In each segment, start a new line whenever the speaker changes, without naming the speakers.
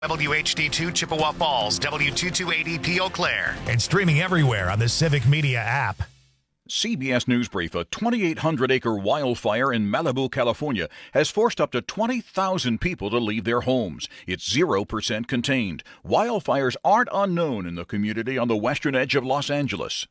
WHD2 Chippewa Falls, W228EP Eau Claire, and streaming everywhere on the Civic Media app.
CBS News Brief. A 2,800-acre wildfire in Malibu, California, has forced up to 20,000 people to leave their homes. It's 0% contained. Wildfires aren't unknown in the community on the western edge of Los Angeles.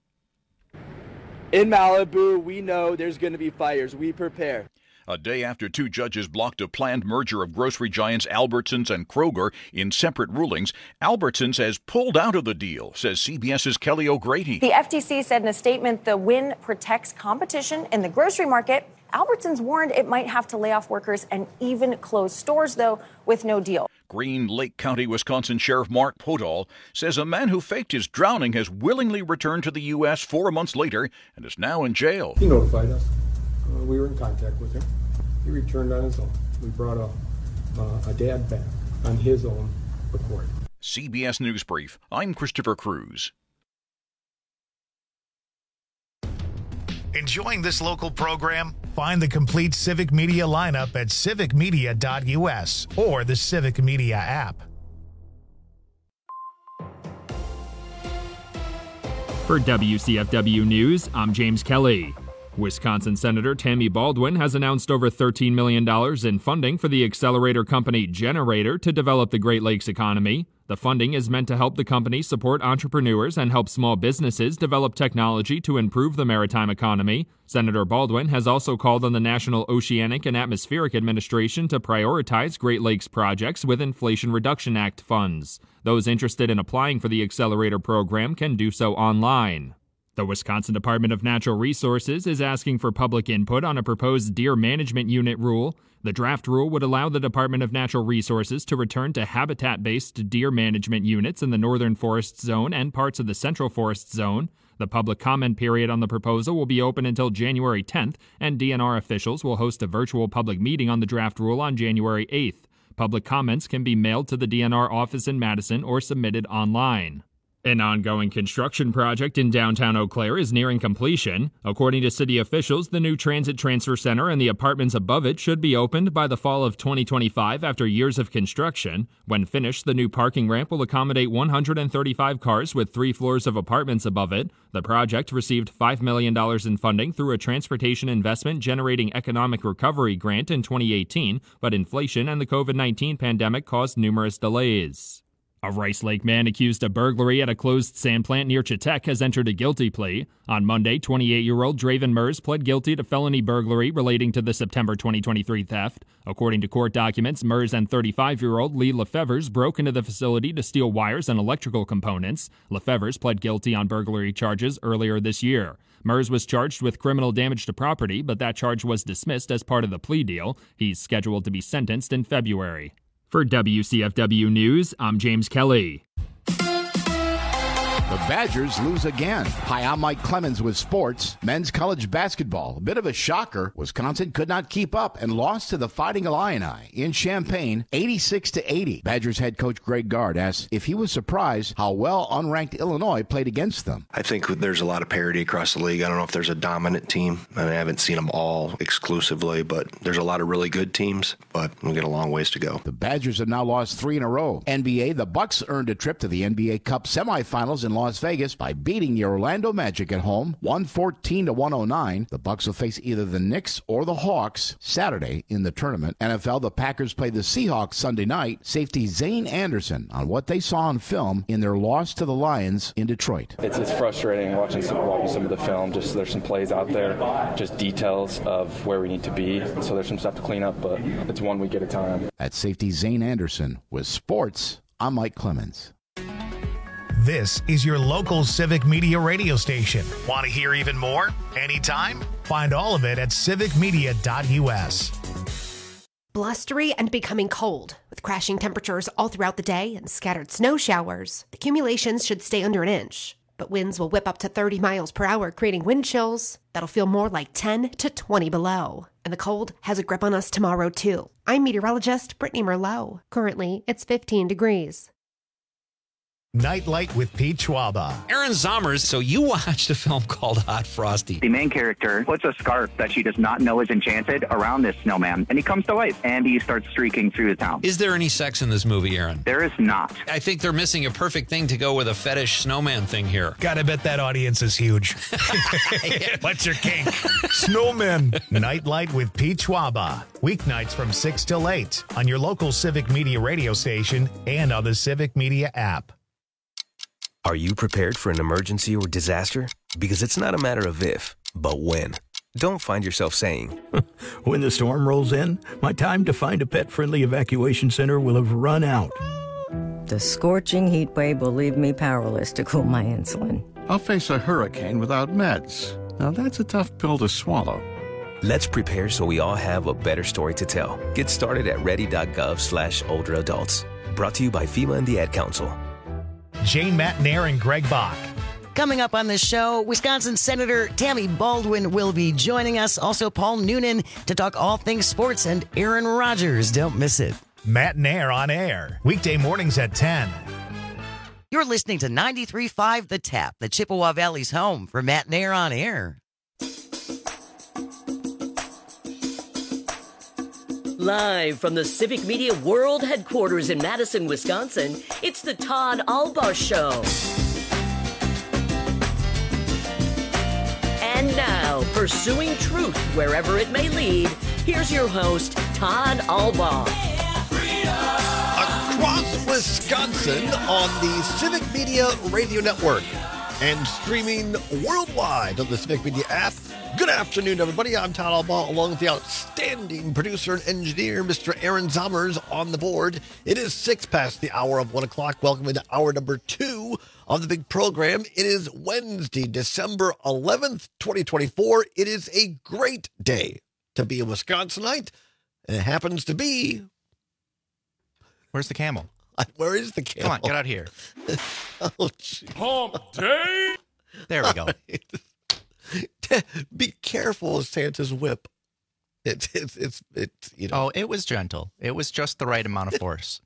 In Malibu, we know there's going to be fires. We prepare.
A day after two judges blocked a planned merger of grocery giants Albertsons and Kroger in separate rulings, Albertsons has pulled out of the deal, says CBS's Kelly O'Grady.
The FTC said in a statement the win protects competition in the grocery market. Albertsons warned it might have to lay off workers and even close stores, though, with no deal.
Green Lake County, Wisconsin Sheriff Mark Podol says a man who faked his drowning has willingly returned to the U.S. 4 months later and is now in jail.
He notified us. We were in contact with him. He returned on his own. We brought a dad back on his own accord.
CBS News Brief. I'm Christopher Cruz.
Enjoying this local program? Find the complete Civic Media lineup at civicmedia.us or the Civic Media app.
For WCFW News, I'm James Kelly. Wisconsin Senator Tammy Baldwin has announced over $13 million in funding for the accelerator company Generator to develop the Great Lakes economy. The funding is meant to help the company support entrepreneurs and help small businesses develop technology to improve the maritime economy. Senator Baldwin has also called on the National Oceanic and Atmospheric Administration to prioritize Great Lakes projects with Inflation Reduction Act funds. Those interested in applying for the accelerator program can do so online. The Wisconsin Department of Natural Resources is asking for public input on a proposed deer management unit rule. The draft rule would allow the Department of Natural Resources to return to habitat-based deer management units in the Northern Forest Zone and parts of the Central Forest Zone. The public comment period on the proposal will be open until January 10th, and DNR officials will host a virtual public meeting on the draft rule on January 8th. Public comments can be mailed to the DNR office in Madison or submitted online. An ongoing construction project in downtown Eau Claire is nearing completion. According to city officials, the new transit transfer center and the apartments above it should be opened by the fall of 2025 after years of construction. When finished, the new parking ramp will accommodate 135 cars with 3 floors of apartments above it. The project received $5 million in funding through a Transportation Investment Generating Economic Recovery grant in 2018, but inflation and the COVID-19 pandemic caused numerous delays. A Rice Lake man accused of burglary at a closed sand plant near Chetek has entered a guilty plea. On Monday, 28-year-old Draven Mers pled guilty to felony burglary relating to the September 2023 theft. According to court documents, Mers and 35-year-old Lee Lefevers broke into the facility to steal wires and electrical components. Lefevers pled guilty on burglary charges earlier this year. Mers was charged with criminal damage to property, but that charge was dismissed as part of the plea deal. He's scheduled to be sentenced in February. For WCFW News, I'm James Kelly.
The Badgers lose again. Hi, I'm Mike Clemens with sports. Men's college basketball. A bit of a shocker. Wisconsin could not keep up and lost to the Fighting Illini in Champaign, 86-80. Badgers head coach Greg Gard asked if he was surprised how well unranked Illinois played against them.
I think there's a lot of parity across the league. I don't know if there's a dominant team. I haven't seen them all exclusively, but there's a lot of really good teams, but we'll get a long ways to go.
The Badgers have now lost 3 in a row. NBA, the Bucks earned a trip to the NBA Cup semifinals in Las Vegas by beating the Orlando Magic at home, 114-109. The Bucks will face either the Knicks or the Hawks Saturday in the tournament. NFL, the Packers play the Seahawks Sunday night. Safety Zane Anderson on what they saw on film in their loss to the Lions in Detroit.
It's frustrating watching some of the film. Just there's some plays out there, just details of where we need to be. So there's some stuff to clean up, but it's one week at a time.
At safety Zane Anderson with sports, I'm Mike Clemens.
This is your local Civic Media radio station. Want to hear even more? Anytime? Find all of it at civicmedia.us.
Blustery and becoming cold, with crashing temperatures all throughout the day and scattered snow showers. The accumulations should stay under an inch, but winds will whip up to 30 miles per hour, creating wind chills that'll feel more like 10 to 20 below. And the cold has a grip on us tomorrow, too. I'm meteorologist Brittany Merlot. Currently, it's 15 degrees.
Nightlight with Pete Schwaba.
Aaron Zommers, so you watched a film called Hot Frosty.
The main character puts a scarf that she does not know is enchanted around this snowman, and he comes to life, and he starts streaking through the town.
Is there any sex in this movie, Aaron?
There is not.
I think they're missing a perfect thing to go with a fetish snowman thing here.
Gotta bet that audience is huge. What's your kink? Snowmen. Nightlight with Pete Schwaba. Weeknights from 6 till 8 on your local Civic Media radio station and on the Civic Media app.
Are you prepared for an emergency or disaster? Because it's not a matter of if, but when. Don't find yourself saying,
when the storm rolls in, my time to find a pet-friendly evacuation center will have run out.
The scorching heat wave will leave me powerless to cool my insulin.
I'll face a hurricane without meds. Now that's a tough pill to swallow.
Let's prepare so we all have a better story to tell. Get started at ready.gov/older adults. Brought to you by FEMA and the Ad Council.
Jane Matnair and Greg Bach.
Coming up on this show, Wisconsin Senator Tammy Baldwin will be joining us. Also, Paul Noonan to talk all things sports, and Aaron Rodgers. Don't miss it.
Matnair on air. Weekday mornings at 10.
You're listening to 93.5 The Tap, the Chippewa Valley's home for Matnair on air.
Live from the Civic Media World Headquarters in Madison, Wisconsin, it's the Todd Alba Show. And now, pursuing truth wherever it may lead, here's your host, Todd Alba.
Across Wisconsin on the Civic Media Radio Network and streaming worldwide on the Civic Media app. Good afternoon, everybody. I'm Todd Alba, along with the outstanding producer and engineer, Mr. Aaron Zommers, on the board. It is 6 past the hour of 1 o'clock. Welcome to hour number 2 of the big program. It is Wednesday, December 11th, 2024. It is a great day to be a Wisconsinite, and it happens to be...
Where's the camel?
Where is the camel?
Come on, get out here.
Oh,
Hump day! There we go.
Be careful of Santa's whip. It's you know.
Oh, it was gentle. It was just the right amount of force.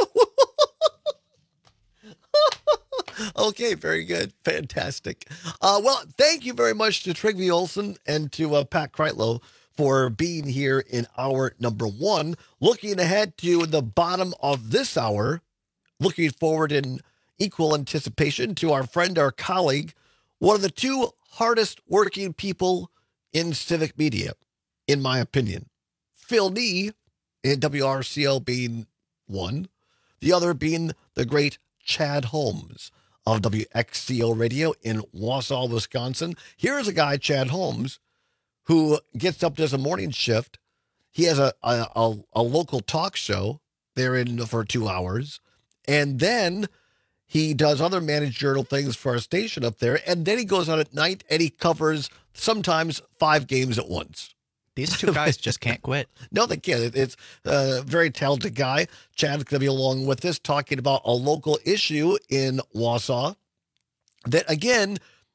Okay, very good. Fantastic. Well, thank you very much to Trygve Olsen and to Pat Kreitlow for being here in hour number 1. Looking ahead to the bottom of this hour, looking forward in equal anticipation to our friend, our colleague, one of the two hardest working people in civic media, in my opinion. Phil Nee in WRCL being one, the other being the great Chad Holmes of WXCO Radio in Wausau, Wisconsin. Here's a guy, Chad Holmes, who gets up, does a morning shift. He has a local talk show there for 2 hours, and then he does other managerial things for our station up there, and then he goes out at night and he covers sometimes 5 games at once.
These two guys just can't quit.
No, they can't. It's a very talented guy. Chad's going to be along with us talking about a local issue in Wausau that, again,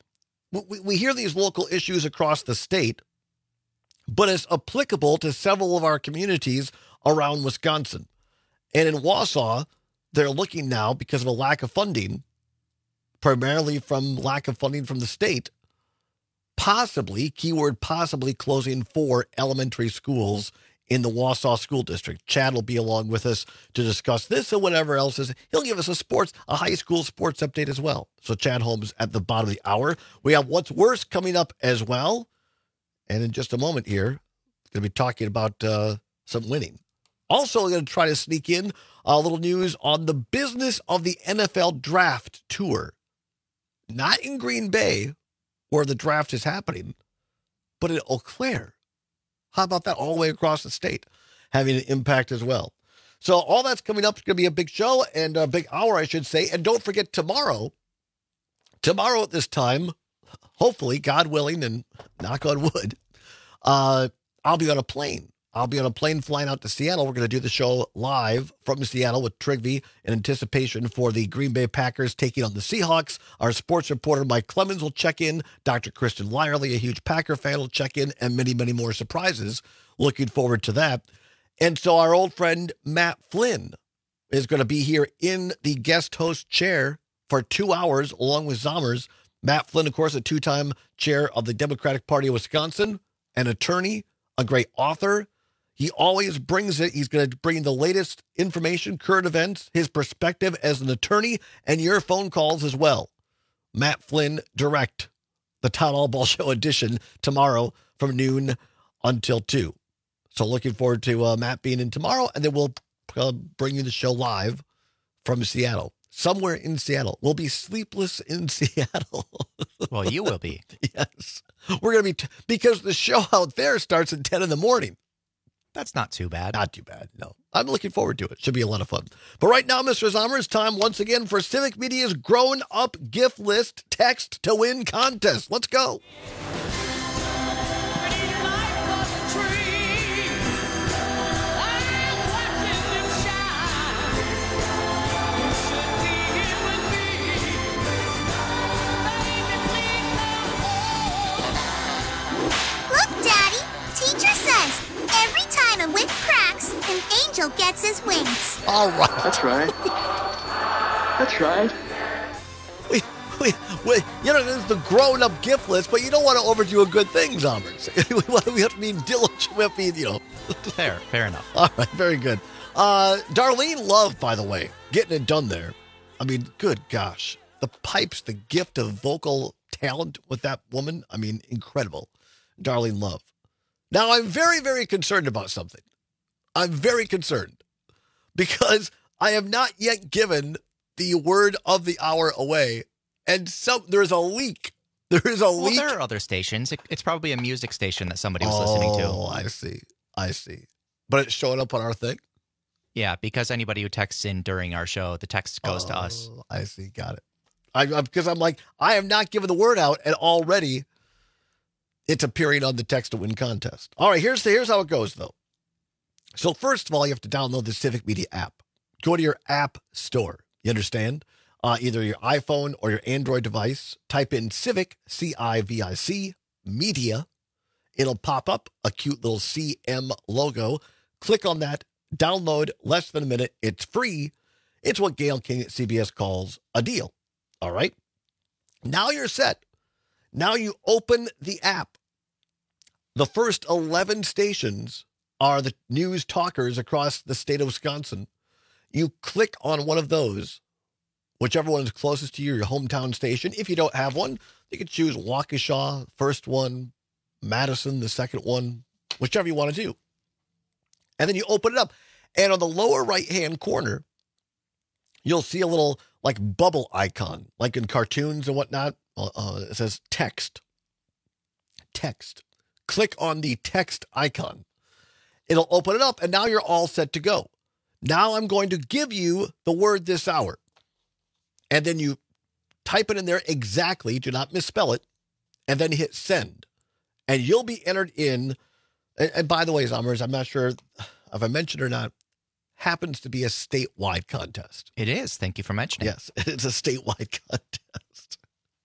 we hear these local issues across the state, but it's applicable to several of our communities around Wisconsin. And in Wausau, they're looking now, because of a lack of funding, primarily from lack of funding from the state, possibly, keyword possibly, closing 4 elementary schools in the Wausau School District. Chad will be along with us to discuss this and whatever else is. He'll give us a high school sports update as well. So Chad Holmes at the bottom of the hour. We have What's Worse coming up as well. And in just a moment here, going to be talking about some winning. Also, we're going to try to sneak in a little news on the business of the NFL Draft Tour. Not in Green Bay, where the draft is happening, but in Eau Claire. How about that? All the way across the state, having an impact as well. So all that's coming up. It's going to be a big show and a big hour, I should say. And don't forget tomorrow at this time, hopefully, God willing, and knock on wood, I'll be on a plane. I'll be on a plane flying out to Seattle. We're going to do the show live from Seattle with Trygve in anticipation for the Green Bay Packers taking on the Seahawks. Our sports reporter, Mike Clemens, will check in. Dr. Kristen Lyerly, a huge Packer fan, will check in, and many, many more surprises. Looking forward to that. And so our old friend, Matt Flynn, is going to be here in the guest host chair for 2 hours along with Zommers. Matt Flynn, of course, a 2-time chair of the Democratic Party of Wisconsin, an attorney, a great author. He always brings it. He's going to bring the latest information, current events, his perspective as an attorney, and your phone calls as well. Matt Flynn Direct, the Town Hall Ball Show edition tomorrow from noon until 2. So looking forward to Matt being in tomorrow, and then we'll bring you the show live from Seattle. Somewhere in Seattle. We'll be sleepless in Seattle.
Well, you will be.
Yes. We're going to be, because the show out there starts at 10 in the morning.
That's not too bad.
Not too bad, no. I'm looking forward to it. Should be a lot of fun. But right now, Mr. Zommer, it's time once again for Civic Media's Grown Up Gift List Text to Win contest. Let's go.
A whip cracks, an angel gets his wings.
All right.
That's right. That's right.
We, you know, this is the grown-up gift list, but you don't want to overdo a good thing, Zommers. We have to be diligent. We have to be, you know.
Fair enough.
All right, very good. Darlene Love, by the way, getting it done there. I mean, good gosh. The pipes, the gift of vocal talent with that woman, I mean, incredible. Darlene Love. Now, I'm very, very concerned about something. I'm very concerned because I have not yet given the word of the hour away, and there's a leak. There is a leak.
Well, there are other stations. It's probably a music station that somebody was listening to.
Oh, I see. But it's showing up on our thing?
Yeah, because anybody who texts in during our show, the text goes to us.
I see. Got it. Because I'm like, I have not given the word out, and already it's appearing on the Text to Win contest. All right, here's how it goes, though. So first of all, you have to download the Civic Media app. Go to your app store. You understand? Either your iPhone or your Android device. Type in Civic, C-I-V-I-C, Media. It'll pop up a cute little CM logo. Click on that. Download. Less than a minute. It's free. It's what Gail King at CBS calls a deal. All right? Now you're set. Now you open the app. The first 11 stations are the news talkers across the state of Wisconsin. You click on one of those, whichever one is closest to you, your hometown station. If you don't have one, you can choose Waukesha, first one, Madison, the second one, whichever you want to do. And then you open it up. And on the lower right-hand corner, you'll see a little like bubble icon, like in cartoons and whatnot. It says text. Text. Click on the text icon. It'll open it up, and now you're all set to go. Now I'm going to give you the word this hour. And then you type it in there exactly. Do not misspell it. And then hit send. And you'll be entered in. And by the way, Zommers, I'm not sure if I mentioned or not, happens to be a statewide contest.
It is. Thank you for mentioning.
Yes, it's a statewide contest.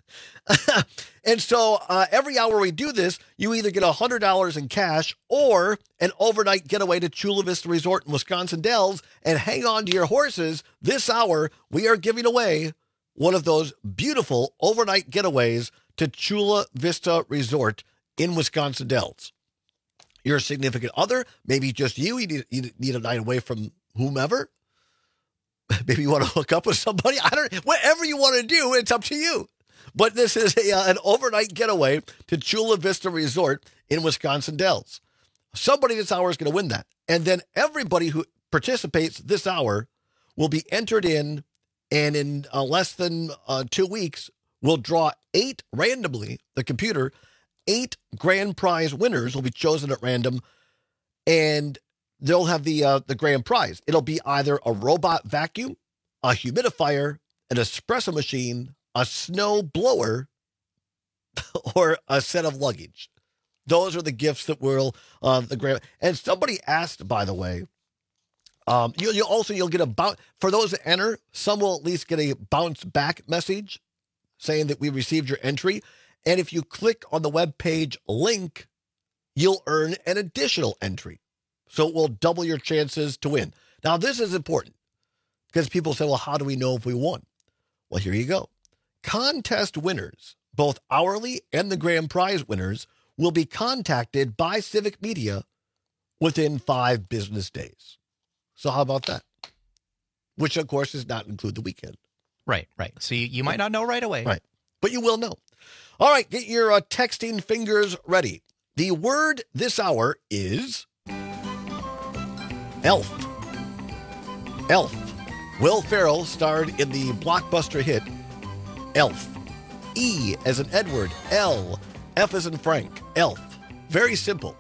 And so every hour we do this, you either get $100 in cash or an overnight getaway to Chula Vista Resort in Wisconsin Dells. And hang on to your horses. This hour, we are giving away one of those beautiful overnight getaways to Chula Vista Resort in Wisconsin Dells. Your significant other, maybe just you need a night away from whomever. Maybe you want to hook up with somebody. Whatever you want to do, it's up to you. But this is an overnight getaway to Chula Vista Resort in Wisconsin Dells. Somebody this hour is going to win that. And then everybody who participates this hour will be entered in, and in less than 2 weeks, we'll draw 8 randomly, the computer, 8 grand prize winners will be chosen at random, and they'll have the grand prize. It'll be either a robot vacuum, a humidifier, an espresso machine, a snow blower, or a set of luggage. Those are the gifts that will the grand. And somebody asked, by the way, you'll get a bounce for those that enter. Some will at least get a bounce back message saying that we received your entry. And if you click on the web page link, you'll earn an additional entry. So it will double your chances to win. Now, this is important because people say, well, how do we know if we won? Well, here you go. Contest winners, both hourly and the grand prize winners, will be contacted by Civic Media within 5 business days. So how about that? Which, of course, does not include the weekend.
Right. So you might not know right away.
Right. But you will know. All right, get your texting fingers ready. The word this hour is elf. Elf. Will Ferrell starred in the blockbuster hit Elf. E as in Edward. L. F as in Frank. Elf. Very simple.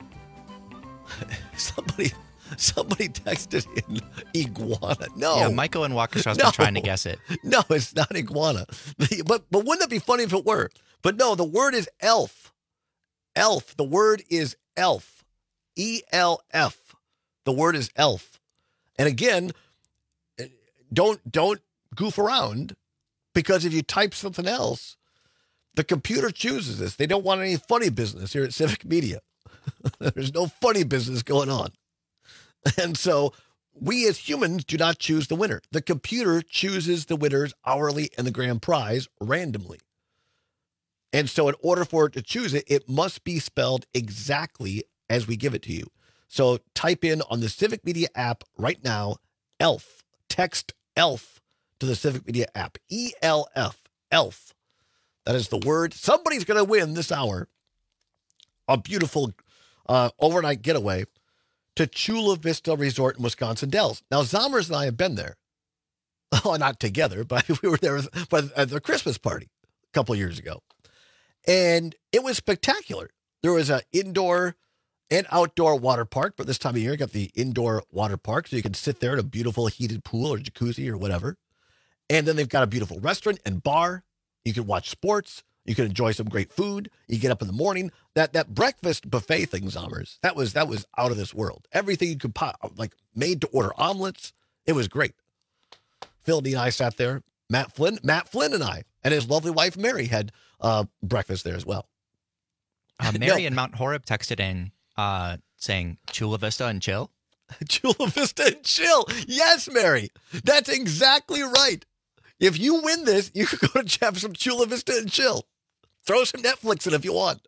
Somebody texted in iguana. No.
Yeah, Michael and Waukesha's been trying to guess it.
No, it's not iguana. But wouldn't it be funny if it were? But no, the word is elf. Elf. The word is elf. E-L-F. The word is elf. And again, don't goof around, because if you type something else, the computer chooses this. They don't want any funny business here at Civic Media. There's no funny business going on. And so we as humans do not choose the winner. The computer chooses the winners hourly and the grand prize randomly. And so in order for it to choose it, it must be spelled exactly as we give it to you. So type in on the Civic Media app right now, ELF. Text ELF to the Civic Media app. E-L-F. ELF. That is the word. Somebody's going to win this hour a beautiful overnight getaway to Chula Vista Resort in Wisconsin Dells. Now, Zommers and I have been there. Oh, not together, but we were there at the Christmas party a couple of years ago. And it was spectacular. There was an indoor and outdoor water park, but this time of year, you got the indoor water park, so you can sit there in a beautiful heated pool or jacuzzi or whatever. And then they've got a beautiful restaurant and bar. You can watch sports. You can enjoy some great food. You get up in the morning. That breakfast buffet thing, Zommers, that was out of this world. Everything you could like made to order omelets. It was great. Phil D and I sat there. Matt Flynn and I and his lovely wife Mary had breakfast there as well.
Mary in Mount Horeb texted in saying Chula Vista and chill.
Chula Vista and chill. Yes, Mary. That's exactly right. If you win this, you can go to have some Chula Vista and chill. Throw some Netflix in if you want.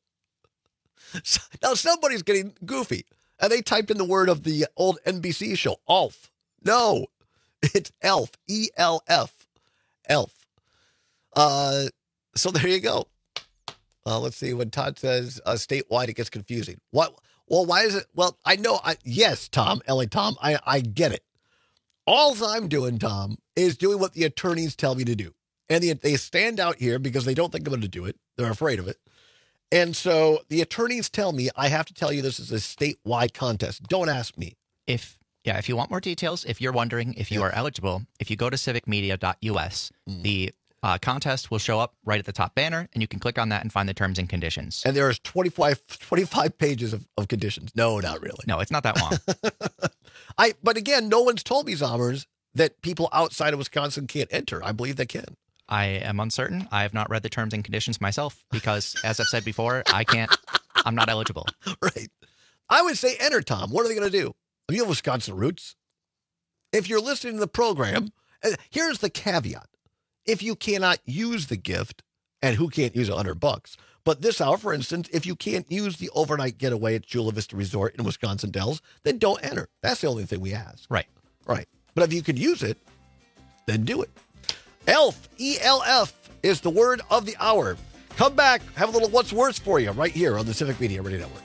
Now, somebody's getting goofy, and they typed in the word of the old NBC show, ALF. No, it's ELF. E-L-F. ELF. So there you go. Let's see. When Todd says statewide, it gets confusing. What? Well, why is it? Well, I know. Yes, Tom, LA Tom, I get it. All I'm doing, Tom, is doing what the attorneys tell me to do. And they stand out here because they don't think I'm going to do it. They're afraid of it. And so the attorneys tell me I have to tell you this is a statewide contest. Don't ask me.
If you want more details, if you're wondering if you are eligible, if you go to civicmedia.us, the contest will show up right at the top banner, and you can click on that and find the terms and conditions.
And there's 25 pages of conditions. No, not really.
No, it's not that long.
But again, no one's told me, Zommers, that people outside of Wisconsin can't enter. I believe they can.
I am uncertain. I have not read the terms and conditions myself because, as I've said before, I'm not eligible.
Right. I would say enter, Tom. What are they going to do? You have Wisconsin roots. If you're listening to the program, here's the caveat. If you cannot use the gift, and who can't use $100? But this hour, for instance, if you can't use the overnight getaway at Chula Vista Resort in Wisconsin Dells, then don't enter. That's the only thing we ask.
Right.
Right. But if you could use it, then do it. ELF, E-L-F, is the word of the hour. Come back, have a little What's Worse for you right here on the Civic Media Radio Network.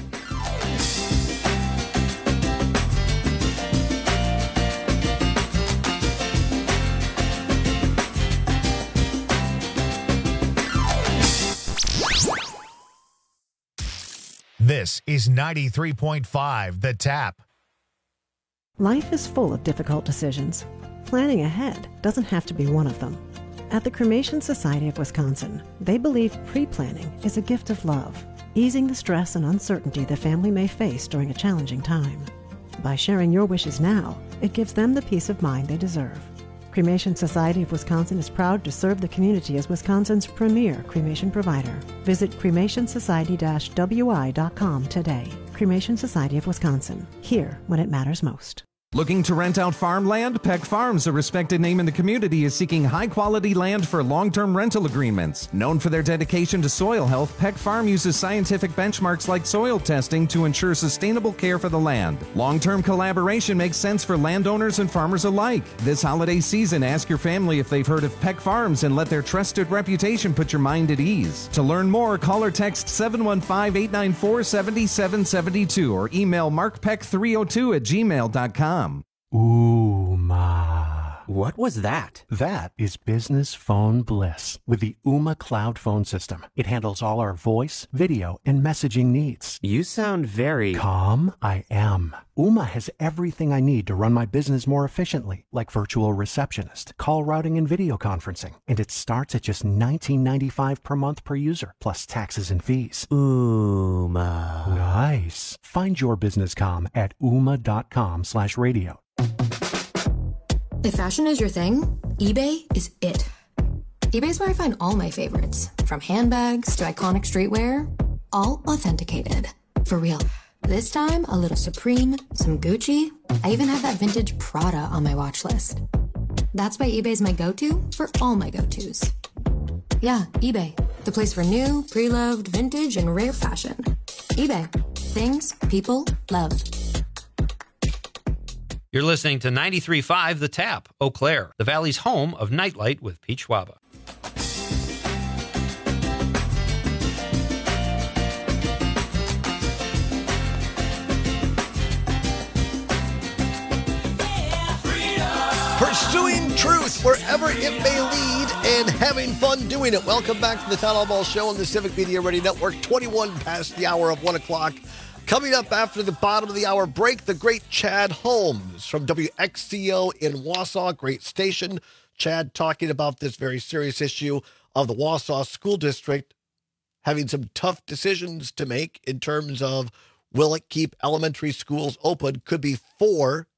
This is 93.5 The Tap.
Life is full of difficult decisions. Planning ahead doesn't have to be one of them. At the Cremation Society of Wisconsin, they believe pre-planning is a gift of love, easing the stress and uncertainty the family may face during a challenging time. By sharing your wishes now, it gives them the peace of mind they deserve. Cremation Society of Wisconsin is proud to serve the community as Wisconsin's premier cremation provider. Visit cremationsociety-wi.com today. Cremation Society of Wisconsin. Here when it matters most.
Looking to rent out farmland? Peck Farms, a respected name in the community, is seeking high-quality land for long-term rental agreements. Known for their dedication to soil health, Peck Farm uses scientific benchmarks like soil testing to ensure sustainable care for the land. Long-term collaboration makes sense for landowners and farmers alike. This holiday season, ask your family if they've heard of Peck Farms and let their trusted reputation put your mind at ease. To learn more, call or text 715-894-7772 or email markpeck302@gmail.com.
Ooma. What was that? That is business phone bliss with the Ooma Cloud Phone System. It handles all our voice, video, and messaging needs.
You sound very...
Calm? I am. Ooma has everything I need to run my business more efficiently, like virtual receptionist, call routing, and video conferencing. And it starts at just $19.95 per month per user, plus taxes and fees.
Ooma.
Nice. Find your business calm at ooma.com/radio.
If fashion is your thing, eBay is it. eBay is where I find all my favorites, from handbags to iconic streetwear, all authenticated. For real. This time, a little Supreme, some Gucci. I even have that vintage Prada on my watch list. That's why eBay's my go-to for all my go-tos. Yeah, eBay, the place for new, pre-loved, vintage, and rare fashion. eBay. Things people love.
You're listening to 93.5 The Tap, Eau Claire, the Valley's home of Nightlight with Pete Schwaba.
Pursuing truth wherever it may lead and having fun doing it. Welcome back to the Town Hall Ball Show on the Civic Media Radio Network, 21 past the hour of 1 o'clock. Coming up after the bottom of the hour break, the great Chad Holmes from WXCO in Wausau, great station. Chad talking about this very serious issue of the Wausau School District having some tough decisions to make in terms of will it keep elementary schools open? Could be four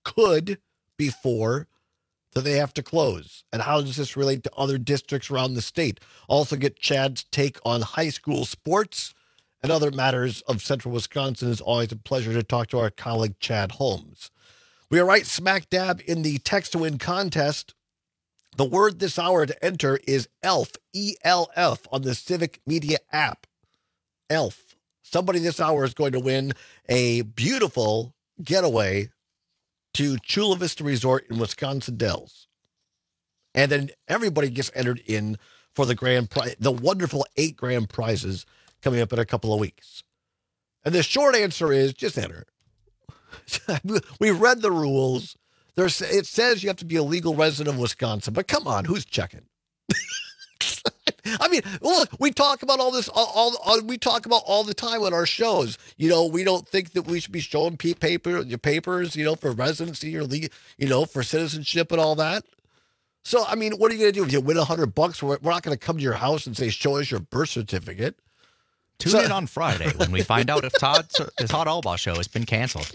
that they have to close. And how does this relate to other districts around the state? Also get Chad's take on high school sports and other matters of central Wisconsin. It's always a pleasure to talk to our colleague, Chad Holmes. We are right smack dab in the text to win contest. The word this hour to enter is ELF, E-L-F, on the Civic Media app. ELF. Somebody this hour is going to win a beautiful getaway to Chula Vista Resort in Wisconsin Dells. And then everybody gets entered in for the grand prize, the wonderful 8 grand prizes coming up in a couple of weeks. And the short answer is just enter. We read the rules. It says you have to be a legal resident of Wisconsin, but come on, who's checking? I mean, look, we talk about all this. We talk about all the time on our shows. You know, we don't think that we should be showing papers, you know, for residency or legal, you know, for citizenship and all that. So, I mean, what are you going to do if you win $100? We're not going to come to your house and say, "Show us your birth certificate."
Tune in on Friday when we find out if Todd Albaugh show has been canceled.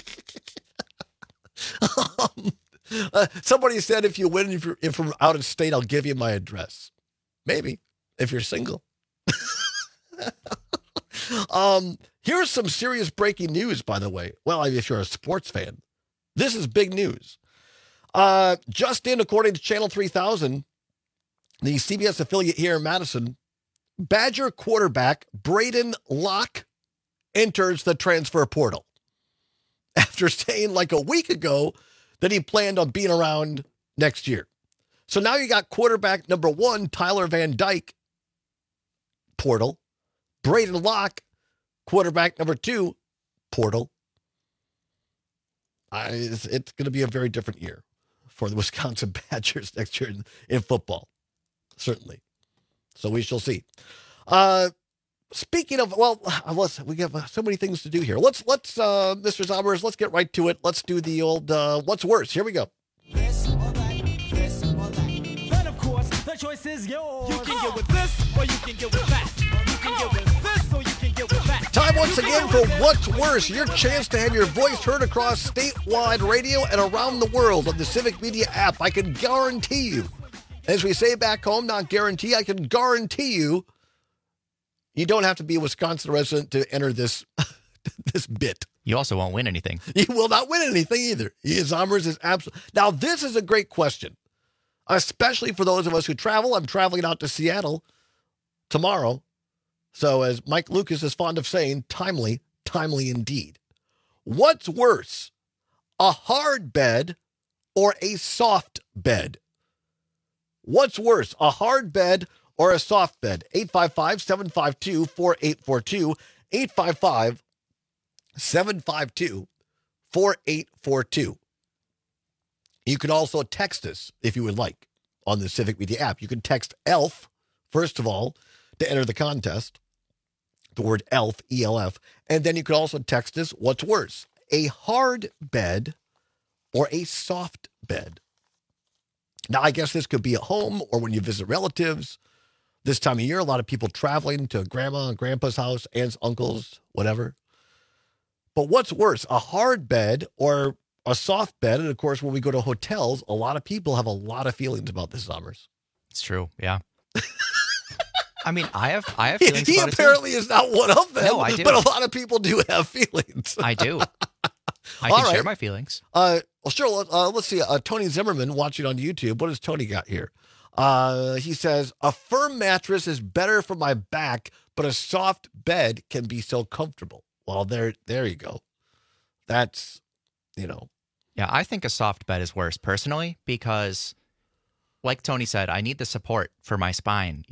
Somebody said if you win, if from out of state, I'll give you my address. Maybe if you're single. Here's some serious breaking news, by the way. Well, if you're a sports fan, this is big news. Just in, according to Channel 3000, the CBS affiliate here in Madison, Badger quarterback Braden Locke enters the transfer portal after saying like a week ago that he planned on being around next year. So now you got quarterback number 1, Tyler Van Dyke, portal. Braden Locke, quarterback number 2, portal. It's going to be a very different year for the Wisconsin Badgers next year in football, certainly. So we shall see. Speaking of, we have so many things to do here. Let's Mr. Zombers, let's get right to it. Let's do the old what's worse. Here we go.
This or that, this or that. Then of course the choice is yours. You can get with this or you can get with that. You can get with this or you can get with that.
Time once again for What's Worse, your chance to have your voice heard across statewide radio and around the world on the Civic Media app. I can guarantee you, as we say back home, not guarantee, I can guarantee you, you don't have to be a Wisconsin resident to enter this this bit.
You also won't win anything.
You will not win anything either. Zommers is absolutely. Now, this is a great question, especially for those of us who travel. I'm traveling out to Seattle tomorrow. So, as Mike Lucas is fond of saying, timely indeed. What's worse, a hard bed or a soft bed? What's worse, a hard bed or a soft bed? 855-752-4842. 855-752-4842. You can also text us if you would like on the Civic Media app. You can text ELF, first of all, to enter the contest. The word ELF, E-L-F. And then you can also text us, what's worse, a hard bed or a soft bed? Now, I guess this could be at home or when you visit relatives. This time of year, a lot of people traveling to grandma and grandpa's house, aunts, uncles, whatever. But what's worse, a hard bed or a soft bed? And of course, when we go to hotels, a lot of people have a lot of feelings about this, Zommers.
It's true. Yeah. I mean, I have feelings
he
about it. He
apparently is not one of them.
No, I do.
But a lot of people do have feelings.
I do. I can share my feelings.
Well, sure. Let's see. Tony Zimmerman watching on YouTube. What has Tony got here? He says, a firm mattress is better for my back, but a soft bed can be so comfortable. Well, there you go. That's,
Yeah, I think a soft bed is worse personally because, like Tony said, I need the support for my spine,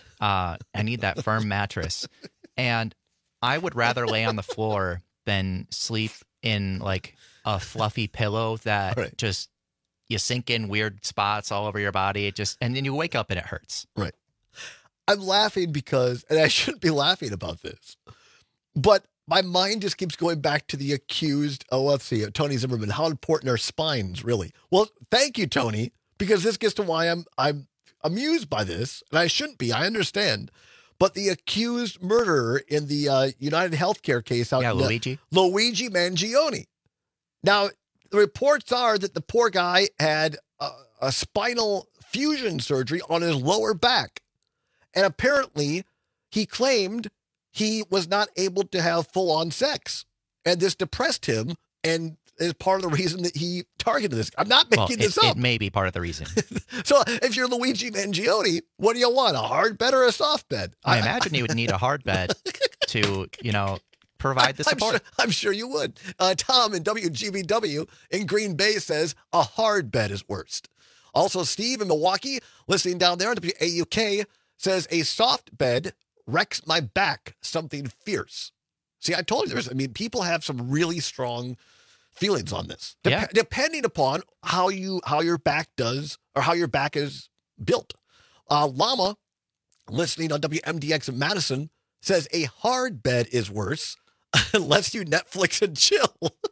I need that firm mattress. And I would rather lay on the floor than sleep in like a fluffy pillow that just you sink in weird spots all over your body. And then you wake up and it hurts.
Right. I'm laughing because, and I shouldn't be laughing about this, but my mind just keeps going back to the accused. Oh, let's see, Tony Zimmerman. How important are spines, really? Well, thank you, Tony, because this gets to why I'm amused by this, and I shouldn't be. I understand, but the accused murderer in the United Healthcare case out,
Luigi
Mangione. Now, the reports are that the poor guy had a spinal fusion surgery on his lower back, and apparently, he claimed he was not able to have full-on sex, and this depressed him, and is part of the reason that he targeted this. I'm not making this up.
It may be part of the reason.
So if you're Luigi Mangione, what do you want, a hard bed or a soft bed?
I imagine you would need a hard bed to, provide the support.
I'm sure you would. Tom in WGBW in Green Bay says a hard bed is worst. Also, Steve in Milwaukee, listening down there on WAUK, says a soft bed wrecks my back, something fierce. See, I told you people have some really strong feelings on this. Depending upon how your back does or how your back is built. Llama, listening on WMDX in Madison, says a hard bed is worse unless you Netflix and chill.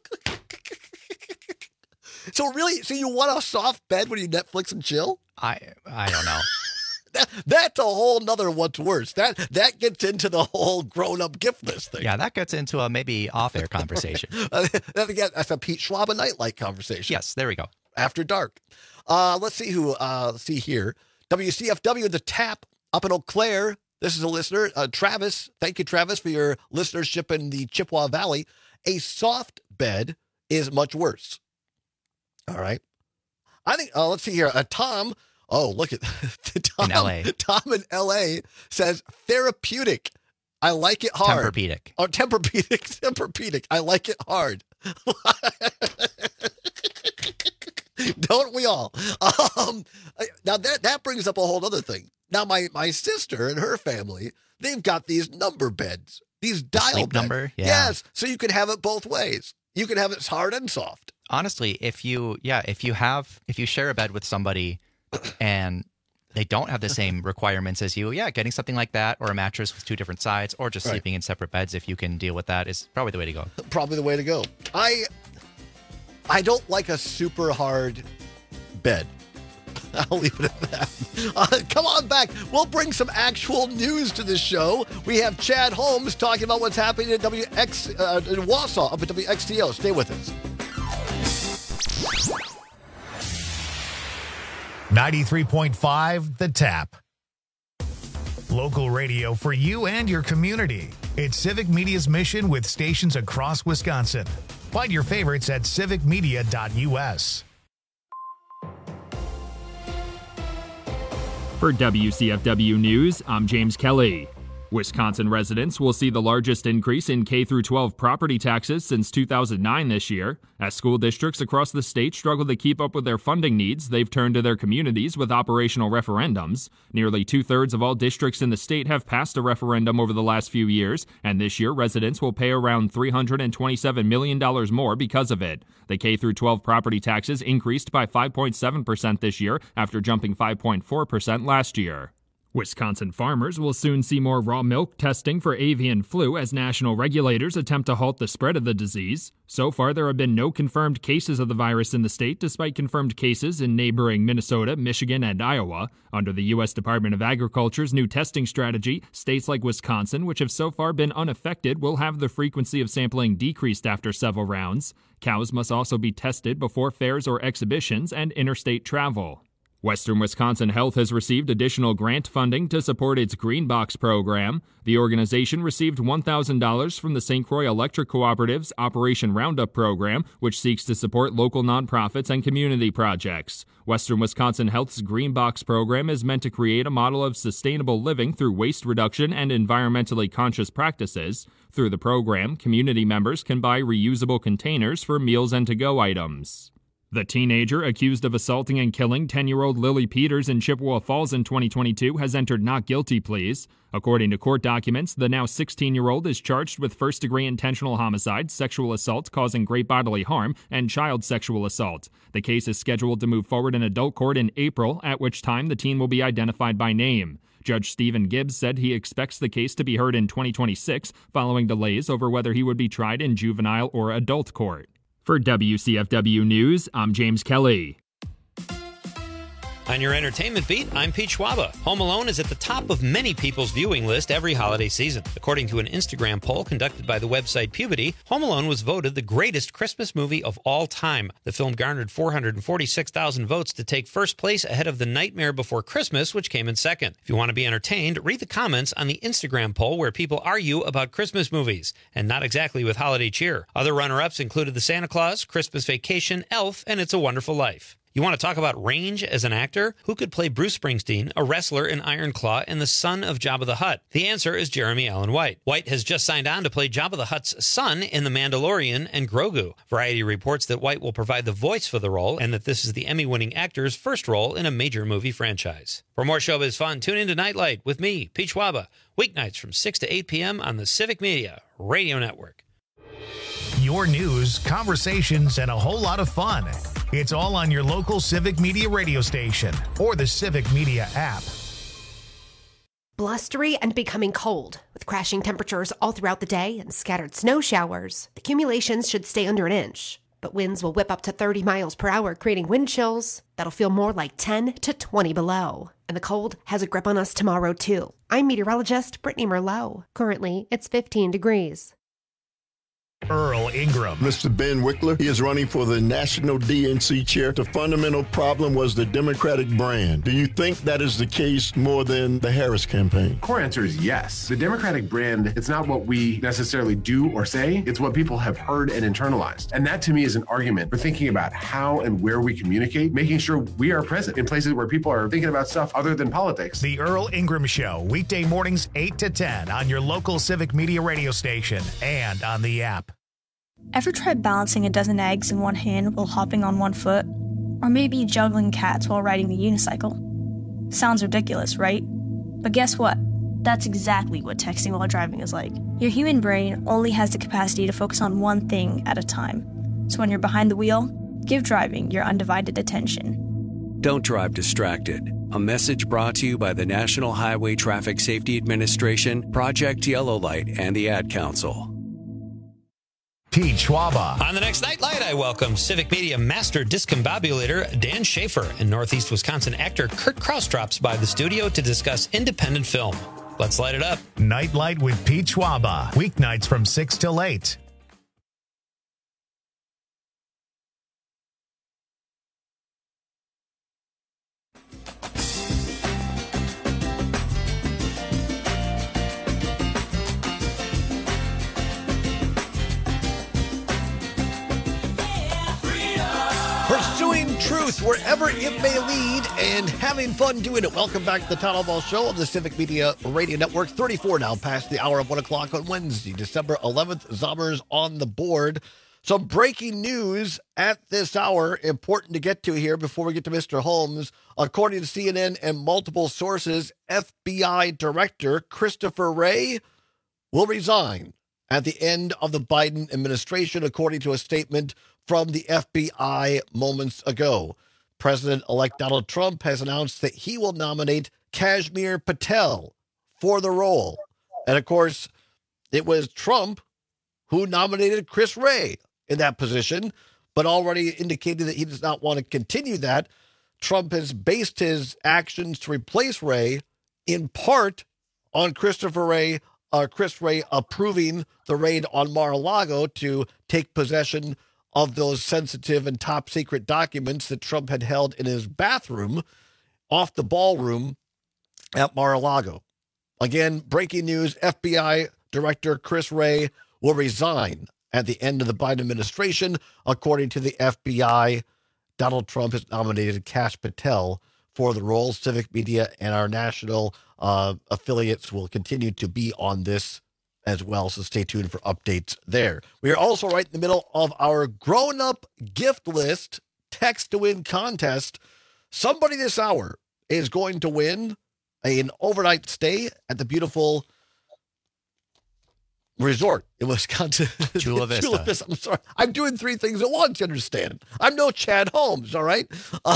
So you want a soft bed when you Netflix and chill?
I don't know.
That's a whole nother what's worse. That gets into the whole grown-up gift list thing.
Yeah, that gets into a maybe off-air conversation.
That's a Pete Schwab Nightlight conversation.
Yes, there we go.
After dark. Let's see see here. WCFW, The Tap up in Eau Claire. This is a listener, Travis. Thank you, Travis, for your listenership in the Chippewa Valley. A soft bed is much worse. All right. I think, let's see here. Tom. Oh, look at Tom in LA. Tom in LA says therapeutic. I like it hard.
Tempur-Pedic.
Oh, Tempur-Pedic. I like it hard. Don't we all? Now that brings up a whole other thing. Now my sister and her family, they've got these number beds, these dial
sleep
beds.
Number. Yeah.
Yes, so you can have it both ways. You can have it hard and soft.
Honestly, if you share a bed with somebody and they don't have the same requirements as you, getting something like that or a mattress with two different sides or just sleeping in separate beds, if you can deal with that, is probably the way to go.
Probably the way to go. I don't like a super hard bed. I'll leave it at that. Come on back. We'll bring some actual news to this show. We have Chad Holmes talking about what's happening in in Wausau up at WXTO. Stay with us.
93.5 The Tap. Local radio for you and your community. It's Civic Media's mission with stations across Wisconsin. Find your favorites at civicmedia.us.
For WCFW News, I'm James Kelly. Wisconsin residents will see the largest increase in K-12 property taxes since 2009 this year. As school districts across the state struggle to keep up with their funding needs, they've turned to their communities with operational referendums. Nearly two-thirds of all districts in the state have passed a referendum over the last few years, and this year residents will pay around $327 million more because of it. The K-12 property taxes increased by 5.7% this year after jumping 5.4% last year. Wisconsin farmers will soon see more raw milk testing for avian flu as national regulators attempt to halt the spread of the disease. So far, there have been no confirmed cases of the virus in the state, despite confirmed cases in neighboring Minnesota, Michigan, and Iowa. Under the U.S. Department of Agriculture's new testing strategy, states like Wisconsin, which have so far been unaffected, will have the frequency of sampling decreased after several rounds. Cows must also be tested before fairs or exhibitions and interstate travel. Western Wisconsin Health has received additional grant funding to support its Green Box program. The organization received $1,000 from the St. Croix Electric Cooperative's Operation Roundup program, which seeks to support local nonprofits and community projects. Western Wisconsin Health's Green Box program is meant to create a model of sustainable living through waste reduction and environmentally conscious practices. Through the program, community members can buy reusable containers for meals and to-go items. The teenager accused of assaulting and killing 10-year-old Lily Peters in Chippewa Falls in 2022 has entered not guilty pleas. According to court documents, the now 16-year-old is charged with first-degree intentional homicide, sexual assault causing great bodily harm, and child sexual assault. The case is scheduled to move forward in adult court in April, at which time the teen will be identified by name. Judge Stephen Gibbs said he expects the case to be heard in 2026, following delays over whether he would be tried in juvenile or adult court. For WCFW News, I'm James Kelly.
On your entertainment beat, I'm Pete Schwaba. Home Alone is at the top of many people's viewing list every holiday season. According to an Instagram poll conducted by the website Puberty, Home Alone was voted the greatest Christmas movie of all time. The film garnered 446,000 votes to take first place ahead of The Nightmare Before Christmas, which came in second. If you want to be entertained, read the comments on the Instagram poll where people argue about Christmas movies, and not exactly with holiday cheer. Other runner-ups included The Santa Claus, Christmas Vacation, Elf, and It's a Wonderful Life. You want to talk about range as an actor? Who could play Bruce Springsteen, a wrestler in Iron Claw, and the son of Jabba the Hutt? The answer is Jeremy Allen White. White has just signed on to play Jabba the Hutt's son in The Mandalorian and Grogu. Variety reports that White will provide the voice for the role and that this is the Emmy-winning actor's first role in a major movie franchise. For more showbiz fun, tune in to Nightlight with me, Pete Schwaba, weeknights from 6 to 8 p.m. on the Civic Media Radio Network.
Your news, conversations, and a whole lot of fun. It's all on your local Civic Media radio station or the Civic Media app.
Blustery and becoming cold, with crashing temperatures all throughout the day and scattered snow showers. The accumulations should stay under an inch, but winds will whip up to 30 miles per hour, creating wind chills that'll feel more like 10 to 20 below. And the cold has a grip on us tomorrow, too. I'm meteorologist Brittany Merlot. Currently, it's 15 degrees.
Earl Ingram.
Mr. Ben Wickler, he is running for the National DNC chair. The fundamental problem was the Democratic brand. Do you think that is the case more than the Harris campaign?
Core answer is yes. The Democratic brand, it's not what we necessarily do or say, it's what people have heard and internalized. And that to me is an argument for thinking about how and where we communicate, making sure we are present in places where people are thinking about stuff other than politics.
The Earl Ingram Show, weekday mornings 8 to 10 on your local Civic Media radio station and on the app.
Ever tried balancing a dozen eggs in one hand while hopping on one foot? Or maybe juggling cats while riding the unicycle? Sounds ridiculous, right? But guess what? That's exactly what texting while driving is like. Your human brain only has the capacity to focus on one thing at a time. So when you're behind the wheel, give driving your undivided attention.
Don't drive distracted. A message brought to you by the National Highway Traffic Safety Administration, Project Yellow Light, and the Ad Council.
Pete Schwaba.
On the next Nightlight, I welcome Civic Media Master Discombobulator Dan Schaefer, and Northeast Wisconsin actor Kurt Krause drops by the studio to discuss independent film. Let's light it up.
Nightlight with Pete Schwaba. Weeknights from 6 till 8.
truth wherever it may lead and having fun doing it. Welcome back to the Town Hall Show on the Civic Media Radio Network. 34 now past the hour of 1 o'clock on Wednesday, December 11th. Zommers on the board. Some breaking news at this hour, important to get to here before we get to Mr. Holmes. According to CNN and multiple sources, FBI Director Christopher Wray will resign at the end of the Biden administration, according to a statement from the FBI moments ago. President-elect Donald Trump has announced that he will nominate Kashmir Patel for the role. And, of course, it was Trump who nominated Chris Wray in that position, but already indicated that he does not want to continue that. Trump has based his actions to replace Wray in part on Chris Wray approving the raid on Mar-a-Lago to take possession of those sensitive and top secret documents that Trump had held in his bathroom off the ballroom at Mar-a-Lago. Again, breaking news, FBI Director Chris Wray will resign at the end of the Biden administration. According to the FBI, Donald Trump has nominated Kash Patel for the role. Civic Media and our national affiliates will continue to be on this as well, so stay tuned for updates there. We are also right in the middle of our grown-up gift list text-to-win contest. Somebody this hour is going to win an overnight stay at the beautiful resort in Wisconsin.
Chula Vista.
Chula Vista. I'm sorry. I'm doing three things at once, you understand. I'm no Chad Holmes, all right?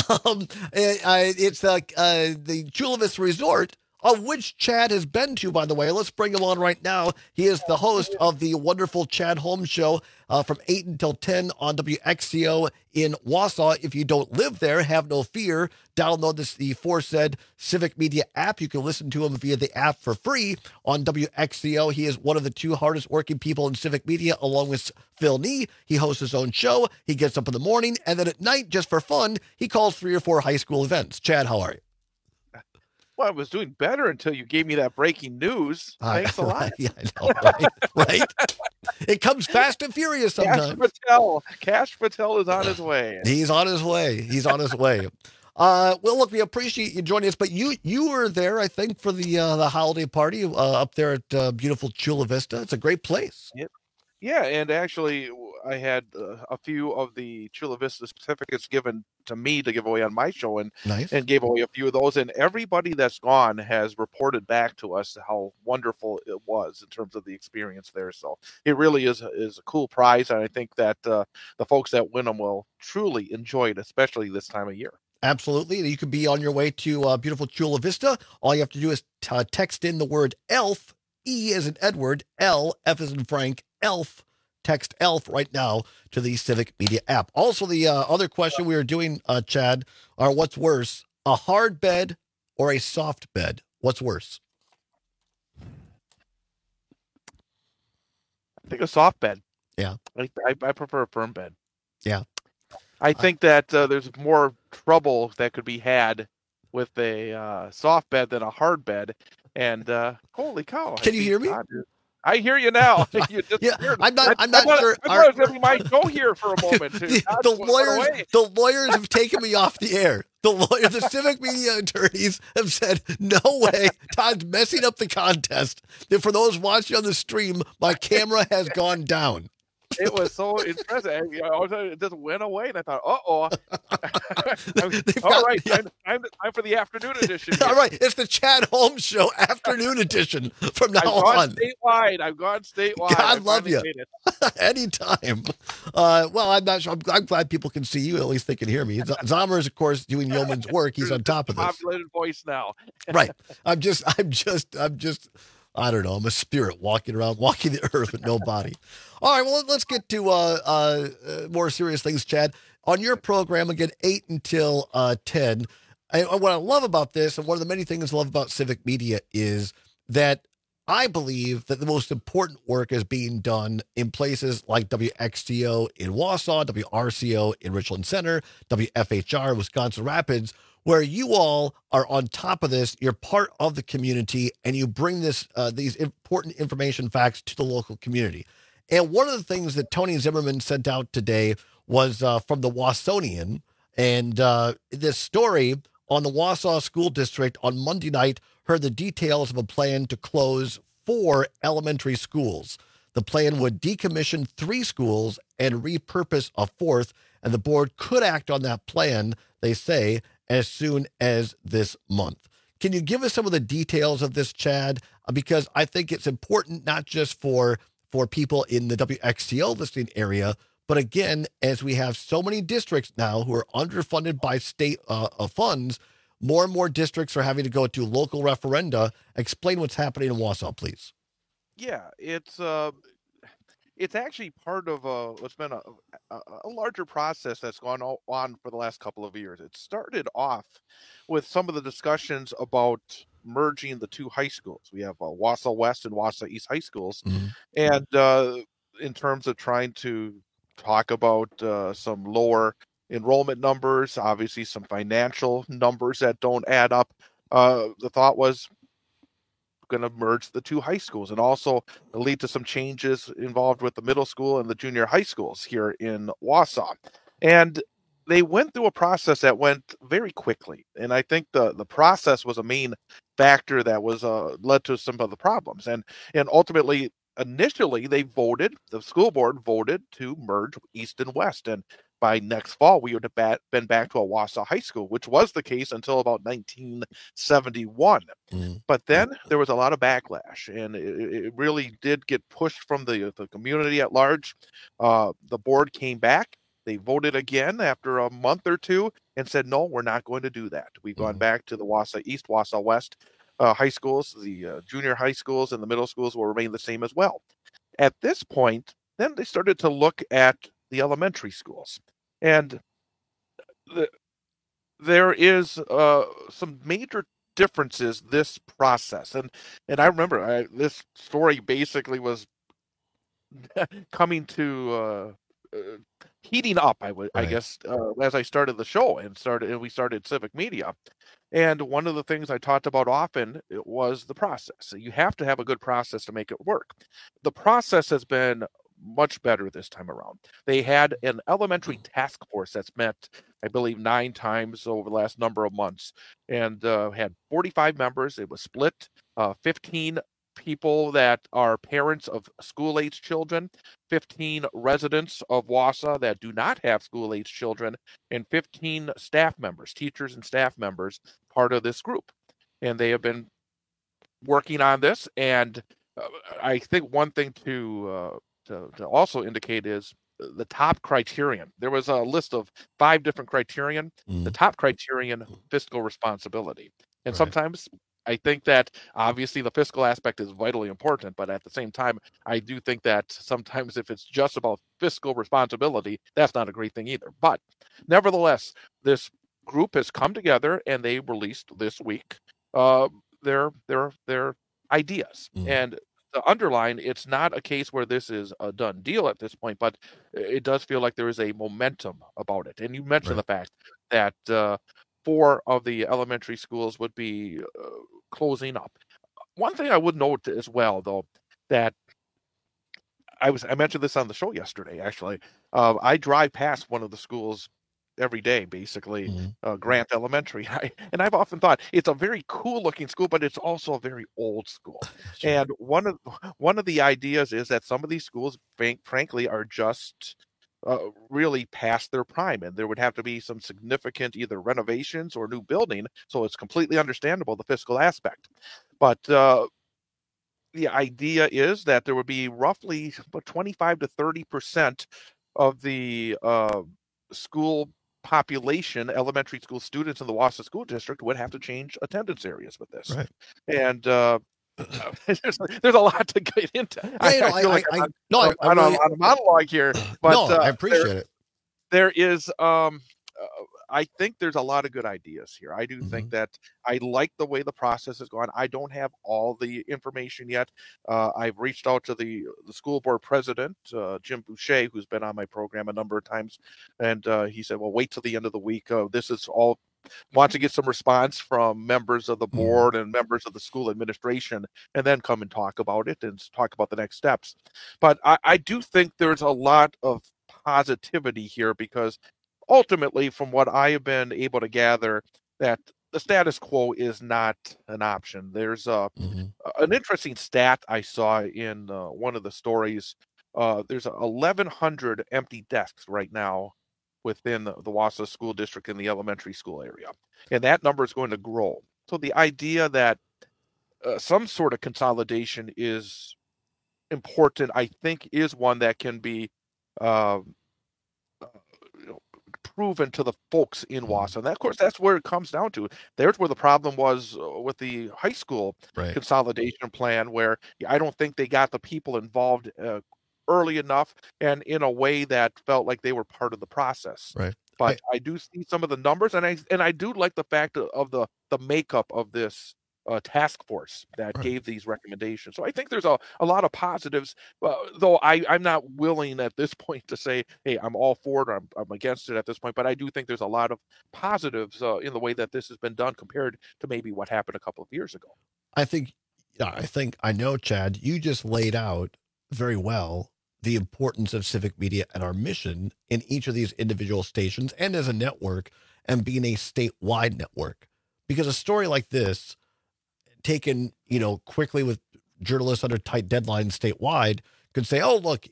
It's the Chula Vista Resort, of which Chad has been to, by the way. Let's bring him on right now. He is the host of the wonderful Chad Holmes Show from 8 until 10 on WXCO in Wausau. If you don't live there, have no fear. Download the aforesaid Civic Media app. You can listen to him via the app for free on WXCO. He is one of the two hardest working people in Civic Media, along with Phil Nee. He hosts his own show. He gets up in the morning, and then at night, just for fun, he calls 3 or 4 high school events. Chad, how are you?
Well, I was doing better until you gave me that breaking news. Thanks a lot.
Yeah, I know, right? It comes fast and furious sometimes.
Kash Patel is on his way.
He's on his way. Well, look, we appreciate you joining us, but you were there, I think, for the holiday party up there at beautiful Chula Vista. It's a great place.
Yeah, and actually, I had a few of the Chula Vista certificates given to me to give away on my show, and gave away a few of those. And everybody that's gone has reported back to us how wonderful it was in terms of the experience there. So it really is a cool prize, and I think that the folks that win them will truly enjoy it, especially this time of year.
Absolutely. You could be on your way to beautiful Chula Vista. All you have to do is text in the word ELF, E as in Edward, L, F as in Frank, ELF. Text ELF right now to the Civic Media app. Also, the other question we were doing, Chad, are what's worse, a hard bed or a soft bed? What's worse?
I think a soft bed.
Yeah.
I prefer a firm bed.
Yeah.
I think that there's more trouble that could be had with a soft bed than a hard bed. And holy cow.
Can you hear me?
I hear you now.
I'm not sure.
I was having my go here for a moment.
The lawyers have taken me off the air. The Civic Media attorneys have said, no way, Todd's messing up the contest. And for those watching on the stream, my camera has gone down.
It was so impressive. It just went away, and I thought, all right, time for the afternoon edition.
All right, it's the Chad Holmes Show afternoon edition from now on.
I've gone statewide.
God love you. Anytime. Well, I'm not sure. I'm glad people can see you. At least they can hear me. Zommer is, of course, doing yeoman's work. He's on top of this.
Populated voice now.
Right. I'm just. I don't know. I'm a spirit walking the earth with no body. All right. Well, let's get to more serious things, Chad. On your program, again, 8 until 10. And what I love about this, and one of the many things I love about Civic Media, is that I believe that the most important work is being done in places like WXCO in Wausau, WRCO in Richland Center, WFHR, Wisconsin Rapids, where you all are on top of this. You're part of the community, and you bring these important information facts to the local community. And one of the things that Tony Zimmerman sent out today was from the Wausonian, And this story on the Wausau School District on Monday night heard the details of a plan to close 4 elementary schools. The plan would decommission 3 schools and repurpose a 4th, and the board could act on that plan, they say, as soon as this month. Can you give us some of the details of this, Chad? Because I think it's important not just for people in the WXCO listening area, but again, as we have so many districts now who are underfunded by state funds, more and more districts are having to go to local referenda. Explain what's happening in Wausau, please.
Yeah, it's actually part of what's been a larger process that's gone on for the last couple of years. It started off with some of the discussions about merging the 2 high schools. We have Wausau West and Wausau East high schools, and in terms of trying to talk about some lower enrollment numbers, obviously some financial numbers that don't add up. The thought was going to merge the 2 high schools and also lead to some changes involved with the middle school and the junior high schools here in Wausau. And they went through a process that went very quickly. And I think the process was a main factor that was led to some of the problems. And ultimately, initially, the school board voted to merge East and West. And by next fall, we would have been back to a Wausau high school, which was the case until about 1971. But then there was a lot of backlash, and it really did get pushed from the community at large. The board came back. They voted again after a month or two and said, no, we're not going to do that. We've gone back to the Wausau East, Wausau West high schools. The junior high schools and the middle schools will remain the same as well. At this point, then they started to look at the elementary schools. And there is some major differences this process. And I remember this story basically was coming to heating up, I guess, as I started the show and we started Civic Media. And one of the things I talked about often was the process. You have to have a good process to make it work. The process has been much better this time around. They had an elementary task force that's met, I believe, 9 times over the last number of months, and had 45 members. It was split, 15 people that are parents of school-age children, 15 residents of Wausau that do not have school-age children, and 15 staff members, teachers and staff members, part of this group. And they have been working on this. And I think one thing to also indicate is the top criterion. There was a list of 5 different criterion. The top criterion, fiscal responsibility. And sometimes I think that obviously the fiscal aspect is vitally important, but at the same time, I do think that sometimes if it's just about fiscal responsibility, that's not a great thing either. But nevertheless, this group has come together and they released this week their ideas. And to underline, it's not a case where this is a done deal at this point, but it does feel like there is a momentum about it. And you mentioned the fact that 4 of the elementary schools would be closing up. One thing I would note as well, though, that I mentioned this on the show yesterday, actually. I drive past one of the schools every day, basically, Grant Elementary. And I've often thought it's a very cool looking school, but it's also a very old school. And one of the ideas is that some of these schools, frankly, are just really past their prime, and there would have to be some significant either renovations or new building. So it's completely understandable, the fiscal aspect. But the idea is that there would be roughly about 25 to 30% of the school population, elementary school students in the Wausau School District would have to change attendance areas with this. And there's a lot to get into. I feel like I'm on a monologue here, but
I appreciate it.
There is, I think there's a lot of good ideas here. I do think that I like the way the process has gone. I don't have all the information yet. I've reached out to the school board president, Jim Boucher, who's been on my program a number of times, and he said, well, wait till the end of the week. This is all. Want to get some response from members of the board and members of the school administration, and then come and talk about it and talk about the next steps. But I do think there's a lot of positivity here, because ultimately, from what I have been able to gather, that the status quo is not an option. There's an interesting stat I saw in one of the stories. There's 1,100 empty desks right now within the Wausau School District in the elementary school area, and that number is going to grow. So the idea that some sort of consolidation is important, I think, is one that can be proven to the folks in Wausau. And of course, that's where it comes down to. There's where the problem was with the high school consolidation plan, where I don't think they got the people involved early enough and in a way that felt like they were part of the process.
Right.
But I do see some of the numbers, and I do like the fact of the makeup of this task force that gave these recommendations. So I think there's a lot of positives, though I'm not willing at this point to say, hey, I'm all for it or I'm against it at this point. But I do think there's a lot of positives in the way that this has been done compared to maybe what happened a couple of years ago.
I know, Chad, you just laid out very well the importance of civic media and our mission in each of these individual stations and as a network and being a statewide network. Because a story like this, taken, quickly with journalists under tight deadlines statewide, could say, oh, look,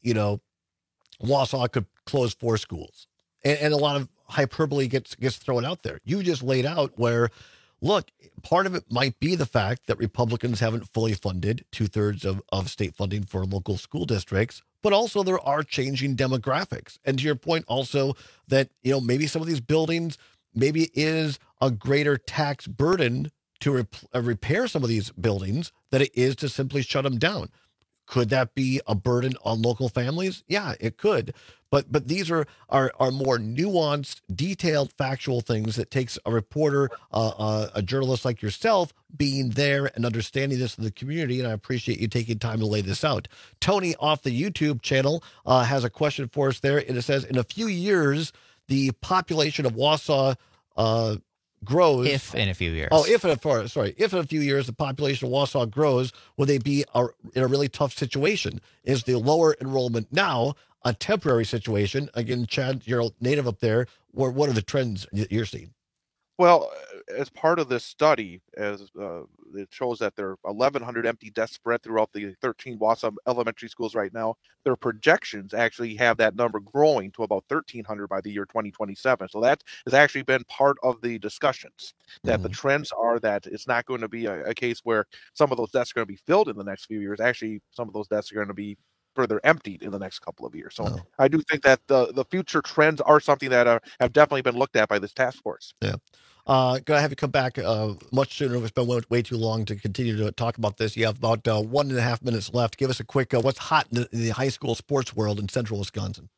Wausau could close 4 schools. And a lot of hyperbole gets thrown out there. You just laid out where, look, part of it might be the fact that Republicans haven't fully funded 2/3 of state funding for local school districts, but also there are changing demographics. And to your point also that, maybe some of these buildings, maybe it is a greater tax burden to repair some of these buildings than it is to simply shut them down. Could that be a burden on local families? Yeah, it could. But these are more nuanced, detailed, factual things that takes a reporter, a journalist like yourself, being there and understanding this in the community. And I appreciate you taking time to lay this out. Tony off the YouTube channel has a question for us there. And it says, in a few years, the population of Wausau grows.
If in a few years.
If in a few years the population of Wausau grows, will they be in a really tough situation? Is the lower enrollment now a temporary situation? Again, Chad, you're a native up there. What are the trends you're seeing?
Well, as part of this study, as it shows that there are 1,100 empty desks spread throughout the 13 Wausau elementary schools right now. Their projections actually have that number growing to about 1,300 by the year 2027. So that has actually been part of the discussions, that the trends are that it's not going to be a case where some of those desks are going to be filled in the next few years. Actually, some of those desks are going to be further emptied in the next couple of years. So I do think that the future trends are something that have definitely been looked at by this task force.
Yeah. Gonna have you come back much sooner. It's been way too long to continue to talk about this. You have about 1.5 minutes left. Give us a quick what's hot in the high school sports world in central Wisconsin.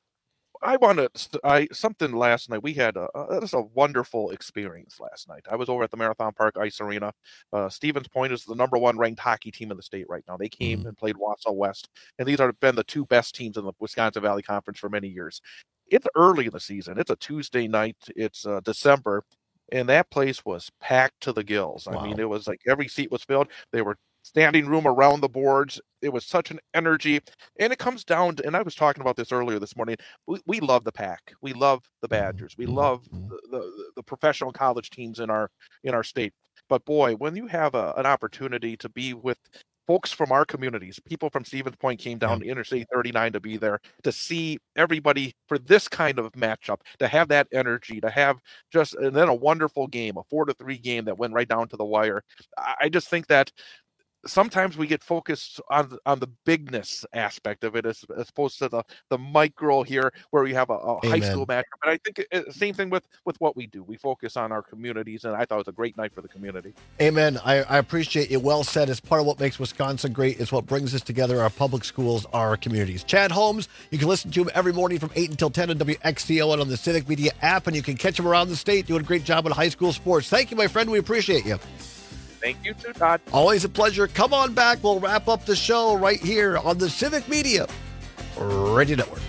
Something last night. We had just a wonderful experience last night. I was over at the Marathon Park Ice Arena. Stevens Point is the #1 ranked hockey team in the state right now. They came and played Wausau West, and these have been the 2 best teams in the Wisconsin Valley Conference for many years. It's early in the season. It's a Tuesday night. It's December. And that place was packed to the gills. I mean, it was like every seat was filled. They were standing room around the boards. It was such an energy. And it comes down to, and I was talking about this earlier this morning, we love the Pack. We love the Badgers. We love the professional college teams in our state. But boy, when you have an opportunity to be with folks from our communities, people from Stevens Point came down to Interstate 39 to be there, to see everybody for this kind of matchup, to have that energy, to have and then a wonderful game, a 4-3 game that went right down to the wire. I just think that sometimes we get focused on the bigness aspect of it as opposed to the micro here where we have a high school matchup. But I think same thing with what we do. We focus on our communities, and I thought it was a great night for the community.
Amen. I appreciate it. Well said. It's part of what makes Wisconsin great. It's what brings us together, our public schools, our communities. Chad Holmes, you can listen to him every morning from 8 until 10 on WXCO and on the Civic Media app, and you can catch him around the state doing a great job in high school sports. Thank you, my friend. We appreciate you.
Thank you too, Todd.
Always a pleasure. Come on back. We'll wrap up the show right here on the Civic Media Radio Network.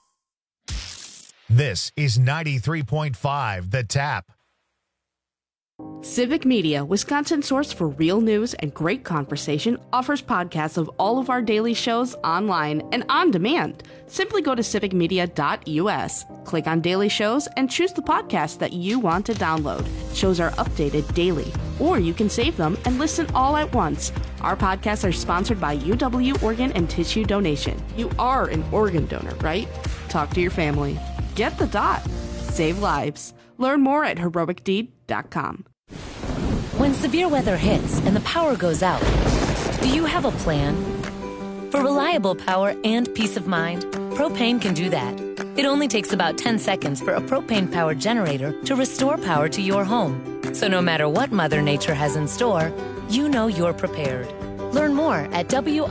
This is 93.5 The Tap.
Civic Media, Wisconsin's source for real news and great conversation, offers podcasts of all of our daily shows online and on demand. Simply go to civicmedia.us, click on daily shows, and choose the podcast that you want to download. Shows are updated daily, or you can save them and listen all at once. Our podcasts are sponsored by UW Organ and Tissue Donation. You are an organ donor, right? Talk to your family. Get the dot. Save lives. Learn more at heroicdeed.com.
When severe weather hits and the power goes out, do you have a plan? For reliable power and peace of mind, Propane can do that. It only takes about 10 seconds for a propane-powered generator to restore power to your home. So no matter what Mother Nature has in store, you know you're prepared. Learn more at